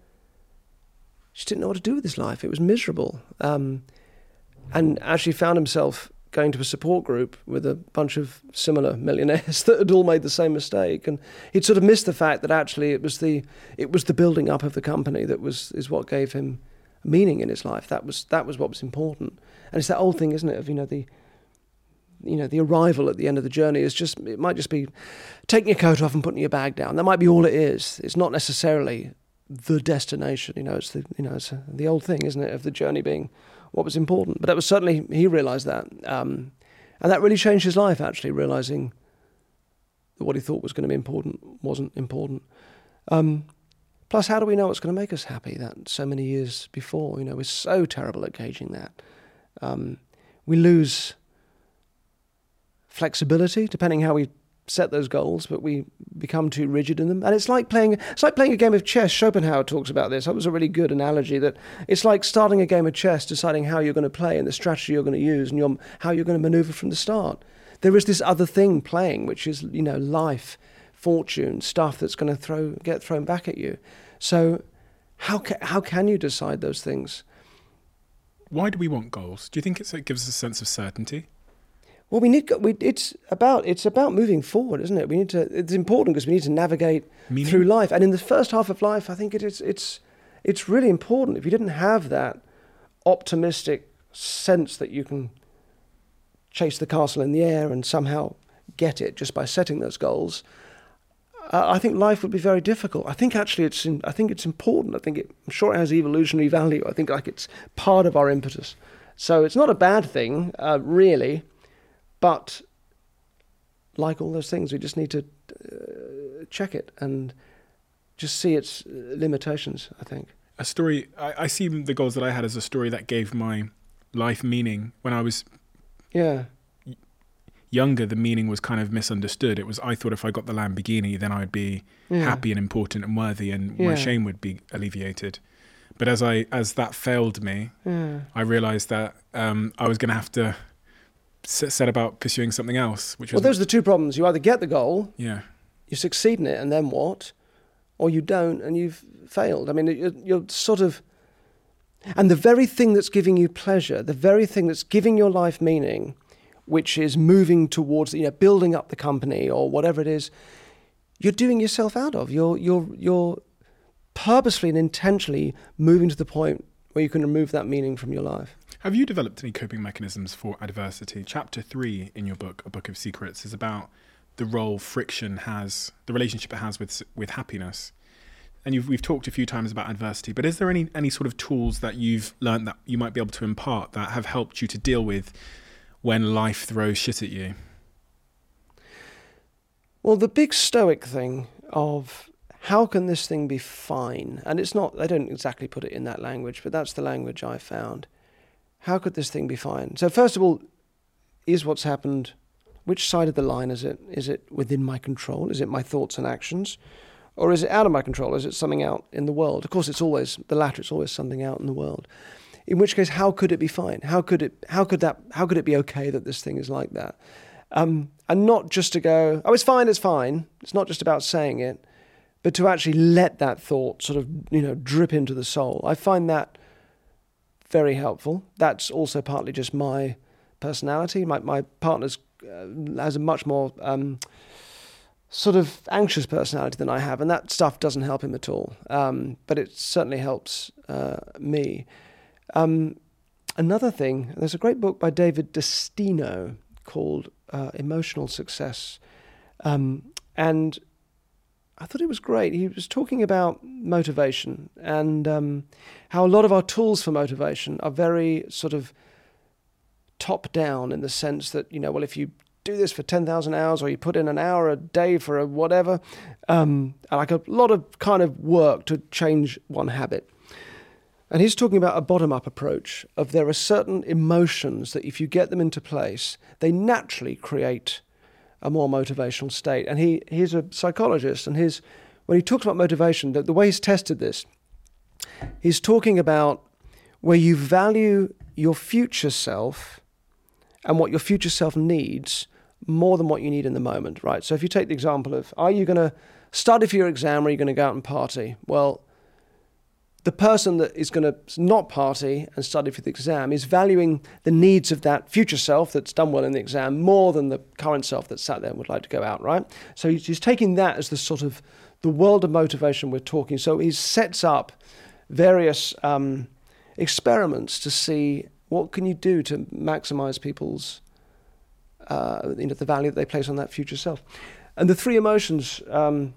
just didn't know what to do with his life. It was miserable, um, and actually found himself going to a support group with a bunch of similar millionaires that had all made the same mistake, and he'd sort of missed the fact that actually it was the it was the building up of the company that was is what gave him meaning in his life. That was that was what was important, and it's that old thing, isn't it? Of you know the you know the arrival at the end of the journey is just it might just be taking your coat off and putting your bag down. That might be all it is. It's not necessarily the destination. You know, it's the you know it's a, the old thing, isn't it, of the journey being what was important. But that was certainly, he realised that. Um, and that really changed his life, actually, realising that what he thought was going to be important wasn't important. Um, plus, how do we know what's going to make us happy that so many years before? You know, we're so terrible at gauging that. Um, we lose flexibility, depending how we set those goals, but we become too rigid in them. And it's like playing it's like playing a game of chess. Schopenhauer talks about this. That was a really good analogy, that it's like starting a game of chess, deciding how you're going to play and the strategy you're going to use and your, how you're going to maneuver from the start. There is this other thing playing, which is, you know, life, fortune, stuff that's going to throw get thrown back at you. So how ca- how can you decide those things? Why do we want goals? Do you think it's, it gives us a sense of certainty? Well, we need. We, it's about it's about moving forward, isn't it? We need to. It's important because we need to navigate Meaning? through life. And in the first half of life, I think it is. It's it's really important. If you didn't have that optimistic sense that you can chase the castle in the air and somehow get it just by setting those goals, uh, I think life would be very difficult. I think actually it's. In, I think it's important. I think it, I'm sure it has evolutionary value. I think like it's part of our impetus. So it's not a bad thing, uh, really. But like all those things, we just need to uh, check it and just see its limitations, I think. A story, I, I see the goals that I had as a story that gave my life meaning. When I was yeah. y- younger, the meaning was kind of misunderstood. It was, I thought if I got the Lamborghini, then I'd be yeah. happy and important and worthy, and yeah. my shame would be alleviated. But as I as that failed me, yeah. I realised that um, I was going to have to set about pursuing something else. Which well, was those are the two problems. You either get the goal, yeah, you succeed in it, and then what? Or you don't, and you've failed. I mean, you're, you're sort of... And the very thing that's giving you pleasure, the very thing that's giving your life meaning, which is moving towards, you know, building up the company or whatever it is, you're doing yourself out of. You're you're you're purposely and intentionally moving to the point where you can remove that meaning from your life. Have you developed any coping mechanisms for adversity? Chapter three in your book, A Book of Secrets, is about the role friction has, the relationship it has with with happiness. And you've, we've talked a few times about adversity, but is there any, any sort of tools that you've learned that you might be able to impart that have helped you to deal with when life throws shit at you? Well, the big Stoic thing of how can this thing be fine? And it's not, they don't exactly put it in that language, but that's the language I found. How could this thing be fine? So first of all, is what's happened, which side of the line is it? Is it within my control? Is it my thoughts and actions? Or is it out of my control? Is it something out in the world? Of course, it's always the latter. It's always something out in the world. In which case, how could it be fine? How could it? How could that? How could it be okay that this thing is like that? Um, and not just to go, oh, it's fine, it's fine. It's not just about saying it, but to actually let that thought sort of, you know, drip into the soul. I find that very helpful. That's also partly just my personality. My my partner's uh, has a much more um, sort of anxious personality than I have, and that stuff doesn't help him at all. Um, but it certainly helps uh, me. Um, another thing, there's a great book by David Destino called uh, Emotional Success, um, and I thought it was great. He was talking about motivation and um, how a lot of our tools for motivation are very sort of top-down in the sense that, you know, well, if you do this for ten thousand hours or you put in an hour a day for a whatever, um, like a lot of kind of work to change one habit. And he's talking about a bottom-up approach of there are certain emotions that if you get them into place, they naturally create a more motivational state. And he he's a psychologist, and his when he talks about motivation, the, the way he's tested this, he's talking about where you value your future self and what your future self needs more than what you need in the moment, right? So if you take the example of, are you going to study for your exam or are you going to go out and party? Well, the person that is going to not party and study for the exam is valuing the needs of that future self that's done well in the exam more than the current self that sat there and would like to go out, right? So he's, he's taking that as the sort of the world of motivation we're talking. So he sets up various um, experiments to see what can you do to maximize people's, uh, you know, the value that they place on that future self. And the three emotions, um,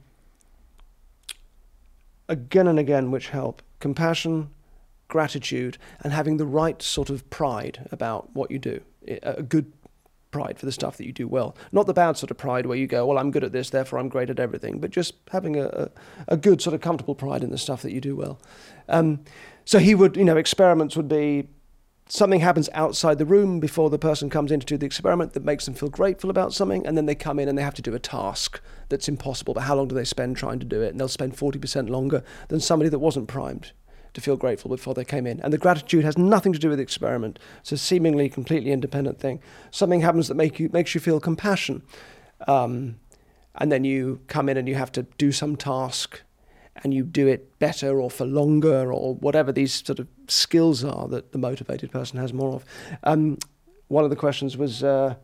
again and again, which help: compassion, gratitude, and having the right sort of pride about what you do. A good pride for the stuff that you do well. Not the bad sort of pride where you go, well, I'm good at this, therefore I'm great at everything, but just having a, a, a good sort of comfortable pride in the stuff that you do well. Um, so he would, you know, experiments would be something happens outside the room before the person comes in to do the experiment that makes them feel grateful about something, and then they come in and they have to do a task that's impossible, but how long do they spend trying to do it? And they'll spend forty percent longer than somebody that wasn't primed to feel grateful before they came in. And the gratitude has nothing to do with the experiment. It's a seemingly completely independent thing. Something happens that make you makes you feel compassion. Um, and then you come in and you have to do some task, and you do it better or for longer or whatever these sort of skills are that the motivated person has more of. Um, one of the questions was, uh,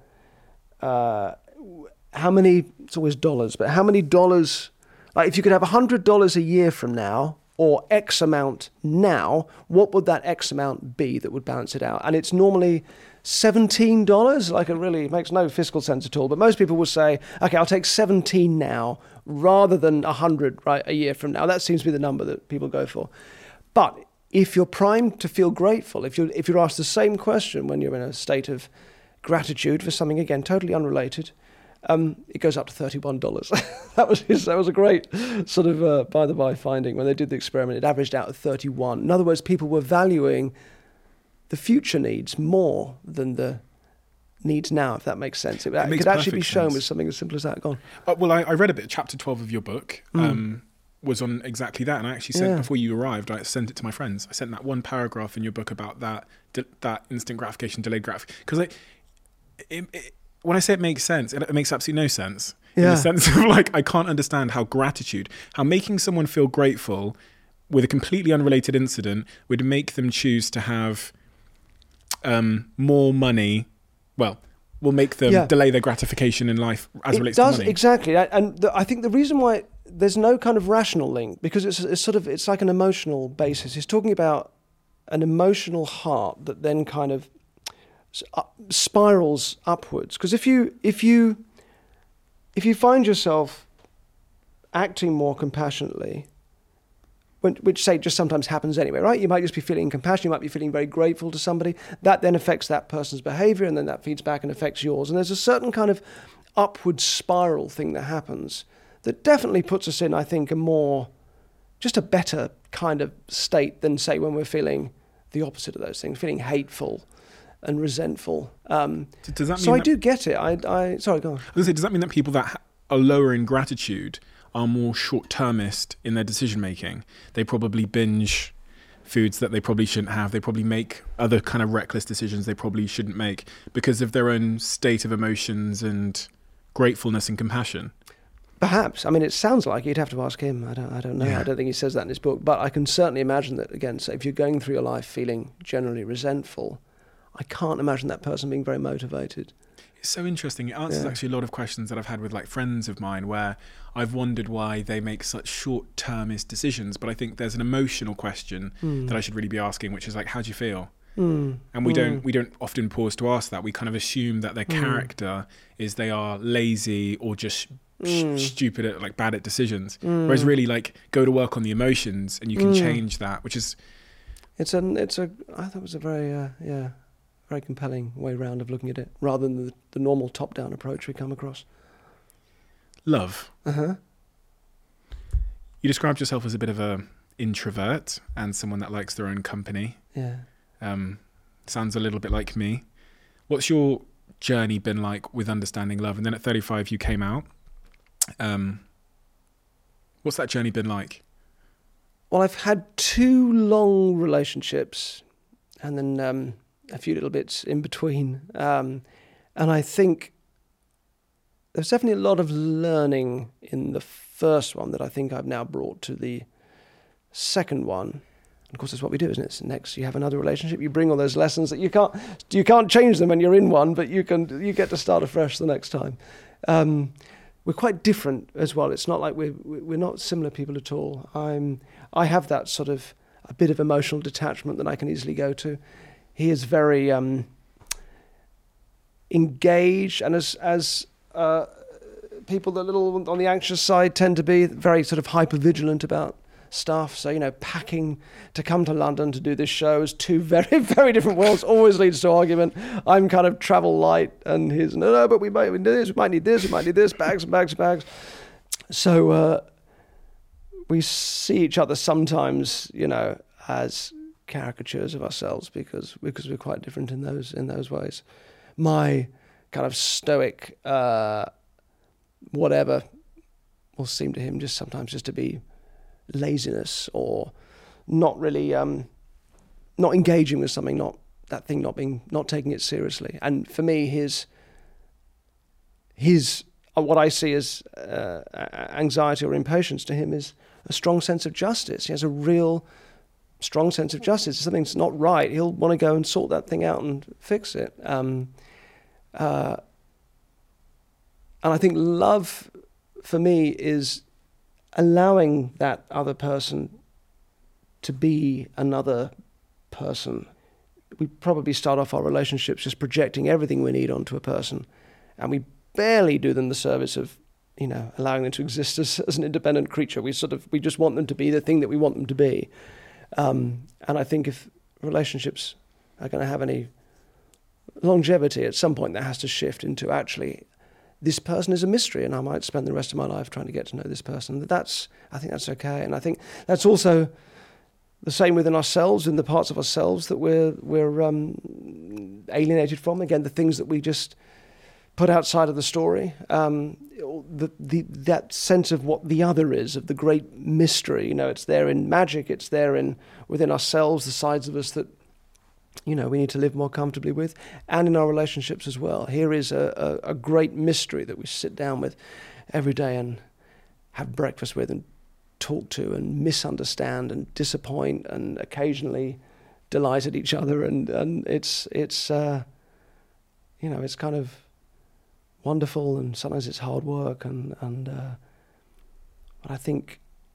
uh, how many, it's always dollars, but how many dollars, like if you could have one hundred dollars a year from now or X amount now, what would that X amount be that would balance it out? And it's normally seventeen dollars, like it really makes no fiscal sense at all. But most people will say, okay, I'll take seventeen now rather than one hundred right a year from now. That seems to be the number that people go for. But if you're primed to feel grateful, if you're, if you're asked the same question when you're in a state of gratitude for something, again, totally unrelated, um, it goes up to thirty-one dollars. that was his, that was a great sort of uh, by-the-by finding. When they did the experiment, it averaged out at thirty-one. In other words, people were valuing the future needs more than the needs now, if that makes sense. It, it could actually be shown sense. With something as simple as that. Gone. Uh, well, I, I read a bit. Chapter twelve of your book mm. um, was on exactly that, and I actually sent yeah. before you arrived. I sent it to my friends. I sent that one paragraph in your book about that de- that instant gratification, delayed gratification. Because it, it, it, when I say it makes sense, it, it makes absolutely no sense. Yeah. In the sense of like, I can't understand how gratitude, how making someone feel grateful with a completely unrelated incident would make them choose to have um, more money. Well, will make them yeah. delay their gratification in life as it relates does, to money. Exactly. And the, I think the reason why there's no kind of rational link, because it's, it's sort of, it's like an emotional basis. He's talking about an emotional heart that then kind of spirals upwards. Because if you, if you, if you find yourself acting more compassionately, when, which say just sometimes happens anyway, right? You might just be feeling compassion, you might be feeling very grateful to somebody. That then affects that person's behavior, and then that feeds back and affects yours. And there's a certain kind of upward spiral thing that happens that definitely puts us in, I think, a more, just a better kind of state than, say, when we're feeling the opposite of those things, feeling hateful and resentful. Um, Does that mean so I that, do get it. I, I sorry, go on. I was gonna say, does that mean that people that ha- are lower in gratitude are more short-termist in their decision-making? They probably binge foods that they probably shouldn't have. They probably make other kind of reckless decisions they probably shouldn't make because of their own state of emotions and gratefulness and compassion. Perhaps. I mean, it sounds like you'd have to ask him. I don't. I don't know. Yeah. I don't think he says that in his book. But I can certainly imagine that. Again, so if you're going through your life feeling generally resentful, I can't imagine that person being very motivated. It's so interesting. It answers Yeah. actually a lot of questions that I've had with like friends of mine where I've wondered why they make such short-termist decisions. But I think there's an emotional question Mm. that I should really be asking, which is like, how do you feel? Mm. And we Mm. don't we don't often pause to ask that. We kind of assume that their character is they are lazy or just Mm. sh- stupid at like bad at decisions. Whereas really like go to work on the emotions and you can Mm. change that, which is It's an. It's a. I thought it was a very. Uh, yeah. Very compelling way round of looking at it, rather than the, the normal top-down approach we come across. love. Uh huh. You described yourself as a bit of a introvert and someone that likes their own company. Yeah. Um, sounds a little bit like me. What's your journey been like with understanding love? And then at thirty-five, you came out. Um, what's that journey been like? Well, I've had two long relationships, and then um, a few little bits in between. Um, and I think there's definitely a lot of learning in the first one that I think I've now brought to the second one. And of course, that's what we do, isn't it? So next, you have another relationship. You bring all those lessons that you can't you can't change them when you're in one, but you can you get to start afresh the next time. Um, we're quite different as well. It's not like we're we're not similar people at all. I'm I have that sort of a bit of emotional detachment that I can easily go to. He is very um, engaged, and as as uh, people that are a little on the anxious side tend to be, very sort of hyper vigilant about stuff. So, you know, packing to come to London to do this show is two very, very different worlds, always leads to argument. I'm kind of travel light, and he's, no, no, but we might need this, we might need this, we might need this, bags and bags and bags. So uh, we see each other sometimes, you know, as caricatures of ourselves because because we're quite different in those in those ways. My kind of stoic uh, whatever will seem to him just sometimes just to be laziness or not really um, not engaging with something, not that thing, not being not taking it seriously. And for me, his his what I see as uh, anxiety or impatience to him is a strong sense of justice. He has a real strong sense of justice. If something's not right, he'll want to go and sort that thing out and fix it. Um, uh, and I think love, for me, is allowing that other person to be another person. We probably start off our relationships just projecting everything we need onto a person, and we barely do them the service of, you know, allowing them to exist as, as an independent creature. We sort of, we just want them to be the thing that we want them to be. Um, and I think if relationships are going to have any longevity, at some point that has to shift into actually, this person is a mystery, and I might spend the rest of my life trying to get to know this person. That's, I think that's okay. And I think that's also the same within ourselves, in the parts of ourselves that we're we're um, alienated from. Again, the things that we just put outside of the story, um, the, the that sense of what the other is, of the great mystery. You know, it's there in magic. It's there in within ourselves, the sides of us that, you know, we need to live more comfortably with, and in our relationships as well. Here is a, a, a great mystery that we sit down with every day and have breakfast with and talk to and misunderstand and disappoint and occasionally delight at each other. And, and it's, it's uh, you know, it's kind of wonderful, and sometimes it's hard work. And, and uh, but I think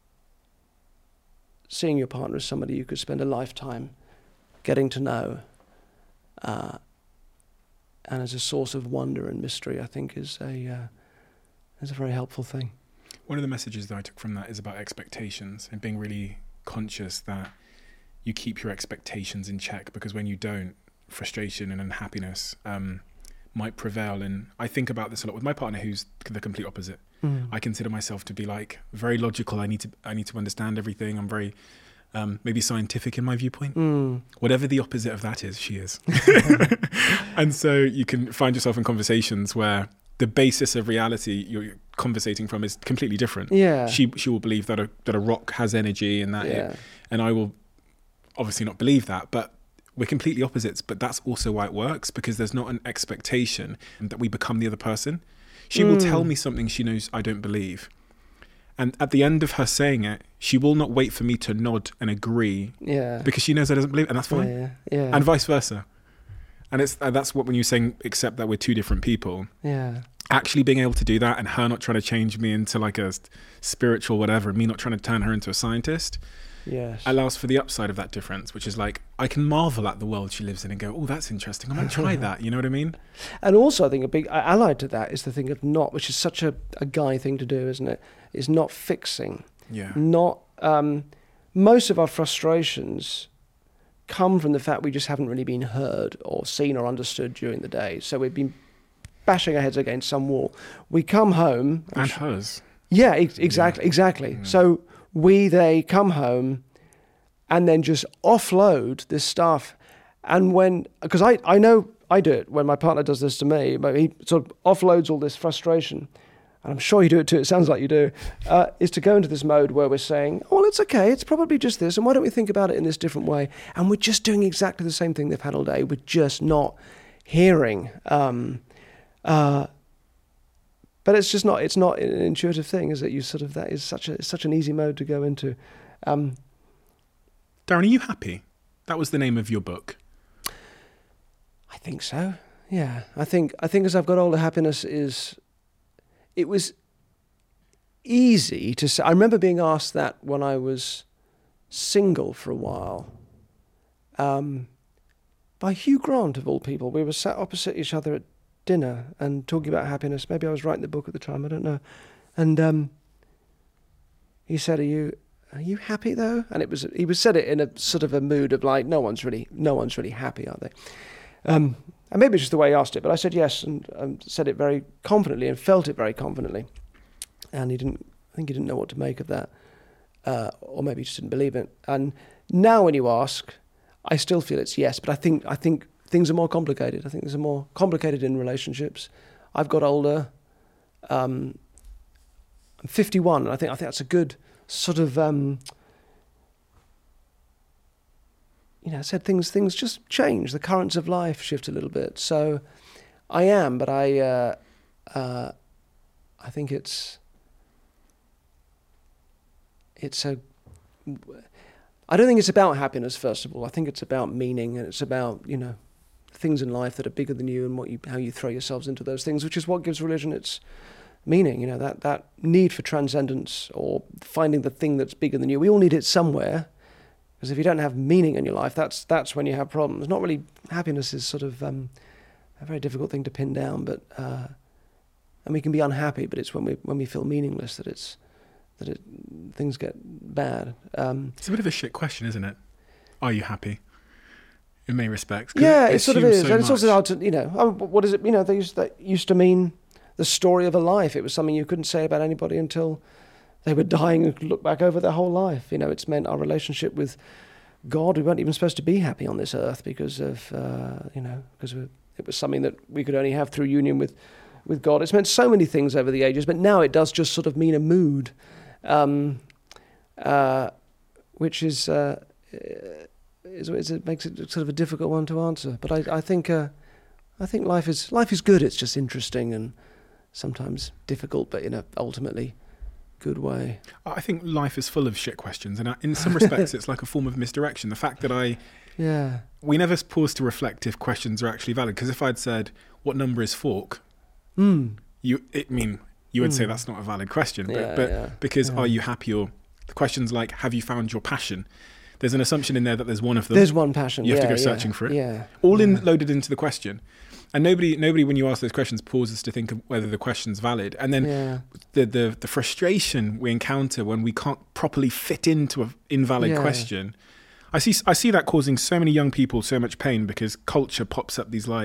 seeing your partner as somebody you could spend a lifetime getting to know, uh, and as a source of wonder and mystery, I think is a uh, is a very helpful thing. One of the messages that I took from that is about expectations and being really conscious that you keep your expectations in check, because when you don't, frustration and unhappiness um, might prevail. And I think about this a lot with my partner, who's the complete opposite. Mm. I consider myself to be like very logical. I need to I need to understand everything. I'm very um, maybe scientific in my viewpoint. Mm. Whatever the opposite of that is, she is. And so you can find yourself in conversations where the basis of reality you're conversating from is completely different. Yeah. She she will believe that a that a rock has energy and that Yeah. it, and I will obviously not believe that, but we're completely opposites. But that's also why it works, because there's not an expectation that we become the other person. She will tell me something she knows I don't believe. And at the end of her saying it, she will not wait for me to nod and agree, Yeah. because she knows I doesn't believe it, and that's fine. Yeah. Yeah. And vice versa. And it's and that's what, when you're saying accept that we're two different people, yeah. actually being able to do that, and her not trying to change me into like a spiritual whatever, and me not trying to turn her into a scientist, Yes. allows for the upside of that difference, which is like, I can marvel at the world she lives in and go, oh, that's interesting. I might try that. You know what I mean? And also, I think a big allied to that is the thing of not, which is such a, a guy thing to do, isn't it? Is not fixing. Yeah. Not um, most of our frustrations come from the fact we just haven't really been heard or seen or understood during the day. So we've been bashing our heads against some wall. We come home. And hers. Yeah, ex- exactly, Yeah. exactly. Yeah. So we, they come home and then just offload this stuff. And when, because I, I know I do it when my partner does this to me, but he sort of offloads all this frustration, and I'm sure you do it too, it sounds like you do, uh, is to go into this mode where we're saying, oh, well, it's okay, it's probably just this, and why don't we think about it in this different way? And we're just doing exactly the same thing they've had all day, we're just not hearing. Um, uh, but it's just not, it's not an intuitive thing, is it? You sort of, that is such a, it's such an easy mode to go into. Um, Darren, are you happy? That was the name of your book. I think so. Yeah, I think I think as I've got older, happiness is. It was easy to say. I remember being asked that when I was single for a while, um, by Hugh Grant of all people. We were sat opposite each other at dinner and talking about happiness. Maybe I was writing the book at the time. I don't know. And um, he said, "Are you are you happy though?" And it was he was said it in a sort of a mood of like, no one's really no one's really happy, are they? Um, and maybe it's just the way he asked it, but I said yes, and um, said it very confidently and felt it very confidently. And he didn't, I think he didn't know what to make of that, uh, or maybe he just didn't believe it. And now when you ask, I still feel it's yes, but I think I think things are more complicated. I think things are more complicated in relationships. I've got older. Um, I'm fifty-one, and I think I think that's a good sort of. Um, You know, I said things things just change. The currents of life shift a little bit. So, I am, but I, uh, uh, I think it's, it's a. I don't think it's about happiness. First of all, I think it's about meaning, and it's about you know, things in life that are bigger than you, and what you how you throw yourselves into those things, which is what gives religion its meaning. You know, that that need for transcendence or finding the thing that's bigger than you. We all need it somewhere. Because if you don't have meaning in your life, that's that's when you have problems. Not really, happiness is sort of um, a very difficult thing to pin down. But uh, and we can be unhappy, but it's when we when we feel meaningless that it's that it things get bad. Um, It's a bit of a shit question, isn't it? Are you happy? In many respects. 'Cause yeah, it it sort of assumes is, so and it's also much. hard to you know. Oh, what is it? You know, they used that used to mean the story of a life. It was something you couldn't say about anybody until they were dying and could look back over their whole life. You know, it's meant our relationship with God. We weren't even supposed to be happy on this earth because of, uh, you know, because it was something that we could only have through union with, with God. It's meant so many things over the ages, but now it does just sort of mean a mood, um, uh, which is, uh, is, is, it makes it sort of a difficult one to answer. But I, I think, uh, I think life is life is good. It's just interesting and sometimes difficult, but in a ultimately good way. I think life is full of shit questions, and in some respects it's like a form of misdirection. The fact that I yeah we never pause to reflect if questions are actually valid, because if I'd said what number is fork, mm. you it mean you would Mm. say that's not a valid question, but, Yeah, but yeah, because yeah. are you happy, or the questions like have you found your passion, there's an assumption in there that there's one of them. There's one passion. You have to yeah, go searching yeah, for it. Yeah, all yeah. in loaded into the question. And nobody, nobody, when you ask those questions, pauses to think of whether the question's valid. And then Yeah. the, the the frustration we encounter when we can't properly fit into an invalid Yeah. question. I see I see that causing so many young people so much pain, because culture pops up these like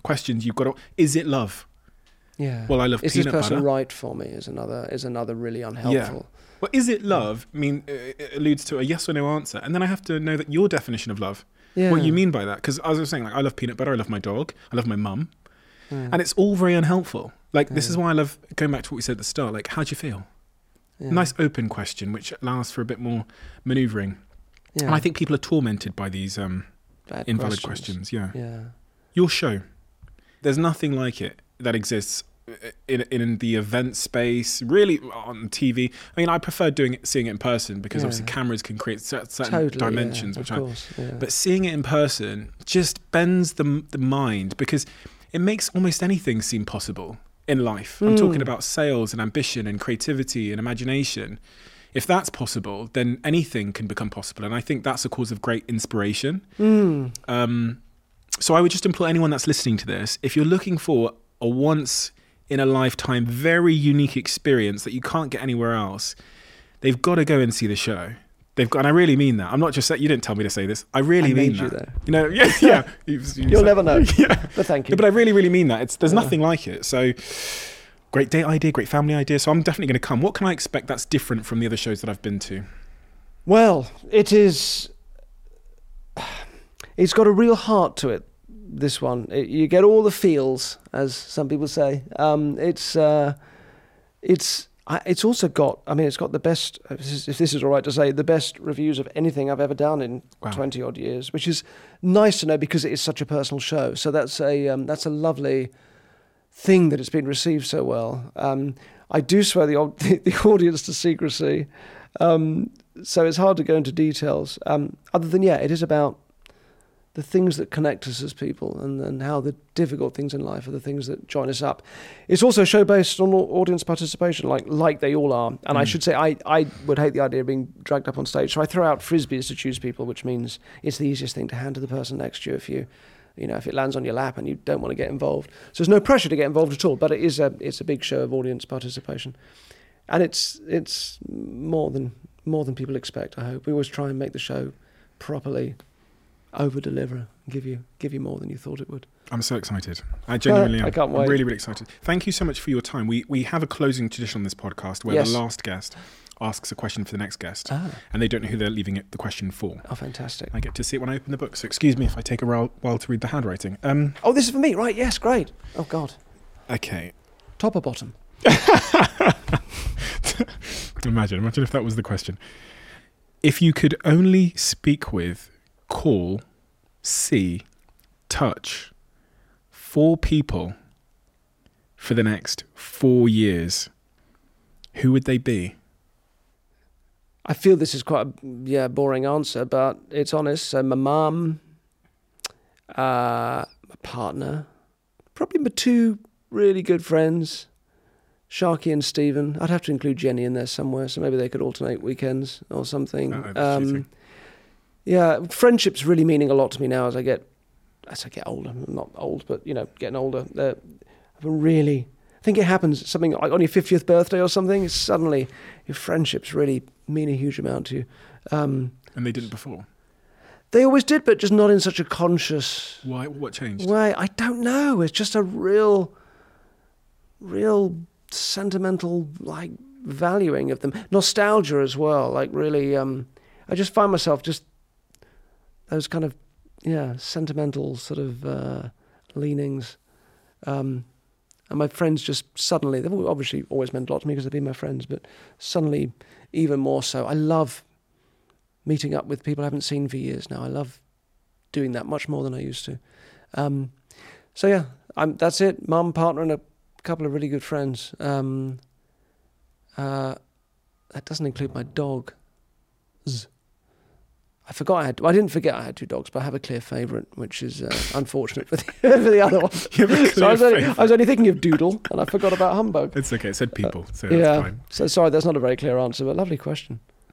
questions you've got to, is it love? Yeah. Well, I love is peanut this person butter. right for me? Is another is another really unhelpful. Yeah. Well, is it love? I mean, it alludes to a yes or no answer, and then I have to know that your definition of love. Yeah. What you mean by that? Because as I was saying, like I love peanut butter. I love my dog. I love my mum, Yeah. and it's all very unhelpful. Like this Yeah. is why I love going back to what we said at the start. Like, how do you feel? Yeah. Nice open question, which allows for a bit more manoeuvring. Yeah. And I think people are tormented by these um, Bad invalid questions. Yeah. Yeah. Your show, there's nothing like it that exists in in the event space, really on T V. I mean, I prefer doing it, seeing it in person because Yeah. obviously cameras can create certain Totally, dimensions. yeah, which of I, course. Yeah. But seeing it in person just bends the the mind because it makes almost anything seem possible in life. I'm Mm. talking about sales and ambition and creativity and imagination. If that's possible, then anything can become possible. And I think that's a cause of great inspiration. Mm. Um, so I would just implore anyone that's listening to this, if you're looking for a once in a lifetime, very unique experience that you can't get anywhere else, they've got to go and see the show. They've got, and I really mean that. I'm not just saying, you didn't tell me to say this. I really I mean made you that. there. You know, yeah, yeah. You- you You'll said- never know. Yeah. But thank you. No, but I really, really mean that. It's there's Yeah. nothing like it. So great date idea, great family idea. So I'm definitely going to come. What can I expect that's different from the other shows that I've been to? Well, it is. It's got a real heart to it. This one, it, you get all the feels, as some people say. Um, it's, uh, it's, I, it's also got. I mean, it's got the best. If this, is, if this is all right to say, the best reviews of anything I've ever done in Wow. twenty odd years, which is nice to know because it is such a personal show. So that's a um, that's a lovely thing that it's been received so well. Um, I do swear the, au- the audience to secrecy, um, so it's hard to go into details. Um, other than yeah, it is about the things that connect us as people, and, and how the difficult things in life are the things that join us up. It's also a show based on au- audience participation, like like they all are. And I should say, I, I would hate the idea of being dragged up on stage, so I throw out frisbees to choose people, which means it's the easiest thing to hand to the person next to you if you, you know, if it lands on your lap and you don't want to get involved. So there's no pressure to get involved at all, but it is a it's a big show of audience participation, and it's it's more than more than people expect. I hope we always try and make the show properly over-deliver, give you give you more than you thought it would. I'm so excited. I genuinely am. I can't wait. I'm really, really excited. Thank you so much for your time. We we have a closing tradition on this podcast where Yes. the last guest asks a question for the next guest, Ah. and they don't know who they're leaving it, the question for. Oh, fantastic. I get to see it when I open the book. So excuse me if I take a while, while to read the handwriting. Um, Oh, this is for me, right? Yes, great. Oh, God. okay. Top or bottom? Imagine, imagine if that was the question. If you could only speak with, call, see, touch four people for the next four years, who would they be? I feel this is quite a yeah boring answer, but it's honest. So my mum, uh, my partner, probably my two really good friends, Sharky and Stephen. I'd have to include Jenny in there somewhere, so maybe they could alternate weekends or something. Oh, that's cheating. yeah, friendship's really meaning a lot to me now as I get as I get older. I'm not old, but you know, getting older. They're, I've been really. I think it happens something like on your fiftieth birthday or something. Suddenly, your friendships really mean a huge amount to you. Um, And they didn't before. they always did, but just not in such a conscious Why? What changed? way. I don't know. It's just a real, real sentimental like valuing of them, nostalgia as well. Like really, um, I just find myself just those kind of yeah sentimental sort of uh, leanings. Um, And my friends just suddenly, they've obviously always meant a lot to me because they've been my friends, but suddenly even more so. I love meeting up with people I haven't seen for years now. I love doing that much more than I used to. Um, so yeah, I'm, that's it. Mum, partner, and a couple of really good friends. Um, uh, that doesn't include my dog. Z. I forgot I had. I didn't forget I had two dogs, but I have a clear favourite, which is uh, unfortunate for the, for the other one. You have a So I was, clear only, favourite. I was only thinking of Doodle, and I forgot about Humbug. It's okay. It said people, so that's yeah. fine. So sorry, that's not a very clear answer, but lovely question.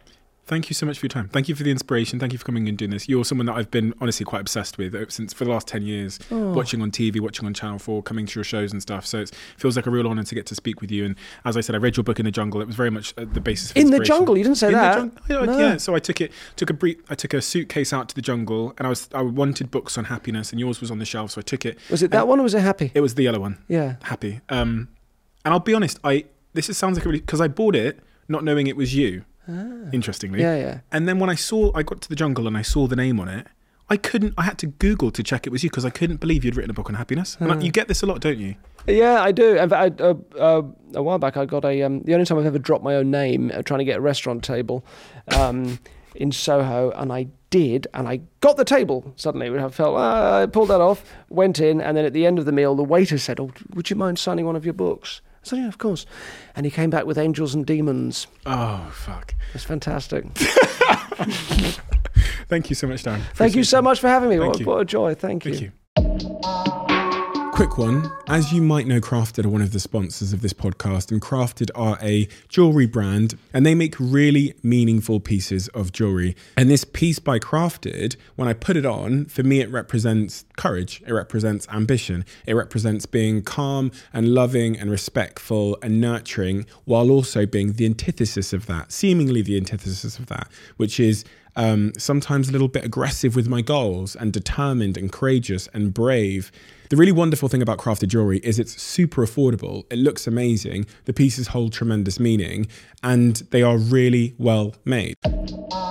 Thank you so much for your time. Thank you for the inspiration. Thank you for coming and doing this. You're someone that I've been honestly quite obsessed with since for the last ten years, oh. watching on T V, watching on Channel four, coming to your shows and stuff. So it feels like a real honour to get to speak with you. And as I said, I read your book In the Jungle. It was very much uh, the basis for In inspiration. the jungle? You didn't say In that. The jung- yeah, no. yeah, so I took it, took a brief, I took a suitcase out to the jungle, and I was I wanted books on happiness, and yours was on the shelf, so I took it. Was it that one or was it Happy? It was the yellow one. Yeah. Happy. Um, and I'll be honest, I this is, sounds like a really, because I bought it not knowing it was you. Ah. Interestingly. Yeah, yeah. And then when I saw, I got to the jungle and I saw the name on it, I couldn't, I had to Google to check it was you because I couldn't believe you'd written a book on happiness. And like, you get this a lot, don't you? Yeah, I do. In fact, I, uh, uh, a while back, I got a, um, the only time I've ever dropped my own name uh, trying to get a restaurant table um, in Soho, and I did, and I got the table suddenly. I felt, uh, I pulled that off, went in, and then at the end of the meal, the waiter said, oh, would you mind signing one of your books? I said, yeah, of course. And he came back with Angels and Demons. Oh, fuck. It's fantastic. Thank you so much, Dan. Thank you so much for having me. Thank What, you. what a joy. Thank, Thank you. you. Quick one. As you might know, Crafted are one of the sponsors of this podcast, and Crafted are a jewellery brand, and they make really meaningful pieces of jewellery. And this piece by Crafted, when I put it on, for me it represents courage, it represents ambition, it represents being calm and loving and respectful and nurturing, while also being the antithesis of that, seemingly the antithesis of that, which is um, sometimes a little bit aggressive with my goals and determined and courageous and brave. The really wonderful thing about crafted jewellery is it's super affordable. It looks amazing. The pieces hold tremendous meaning, and they are really well made.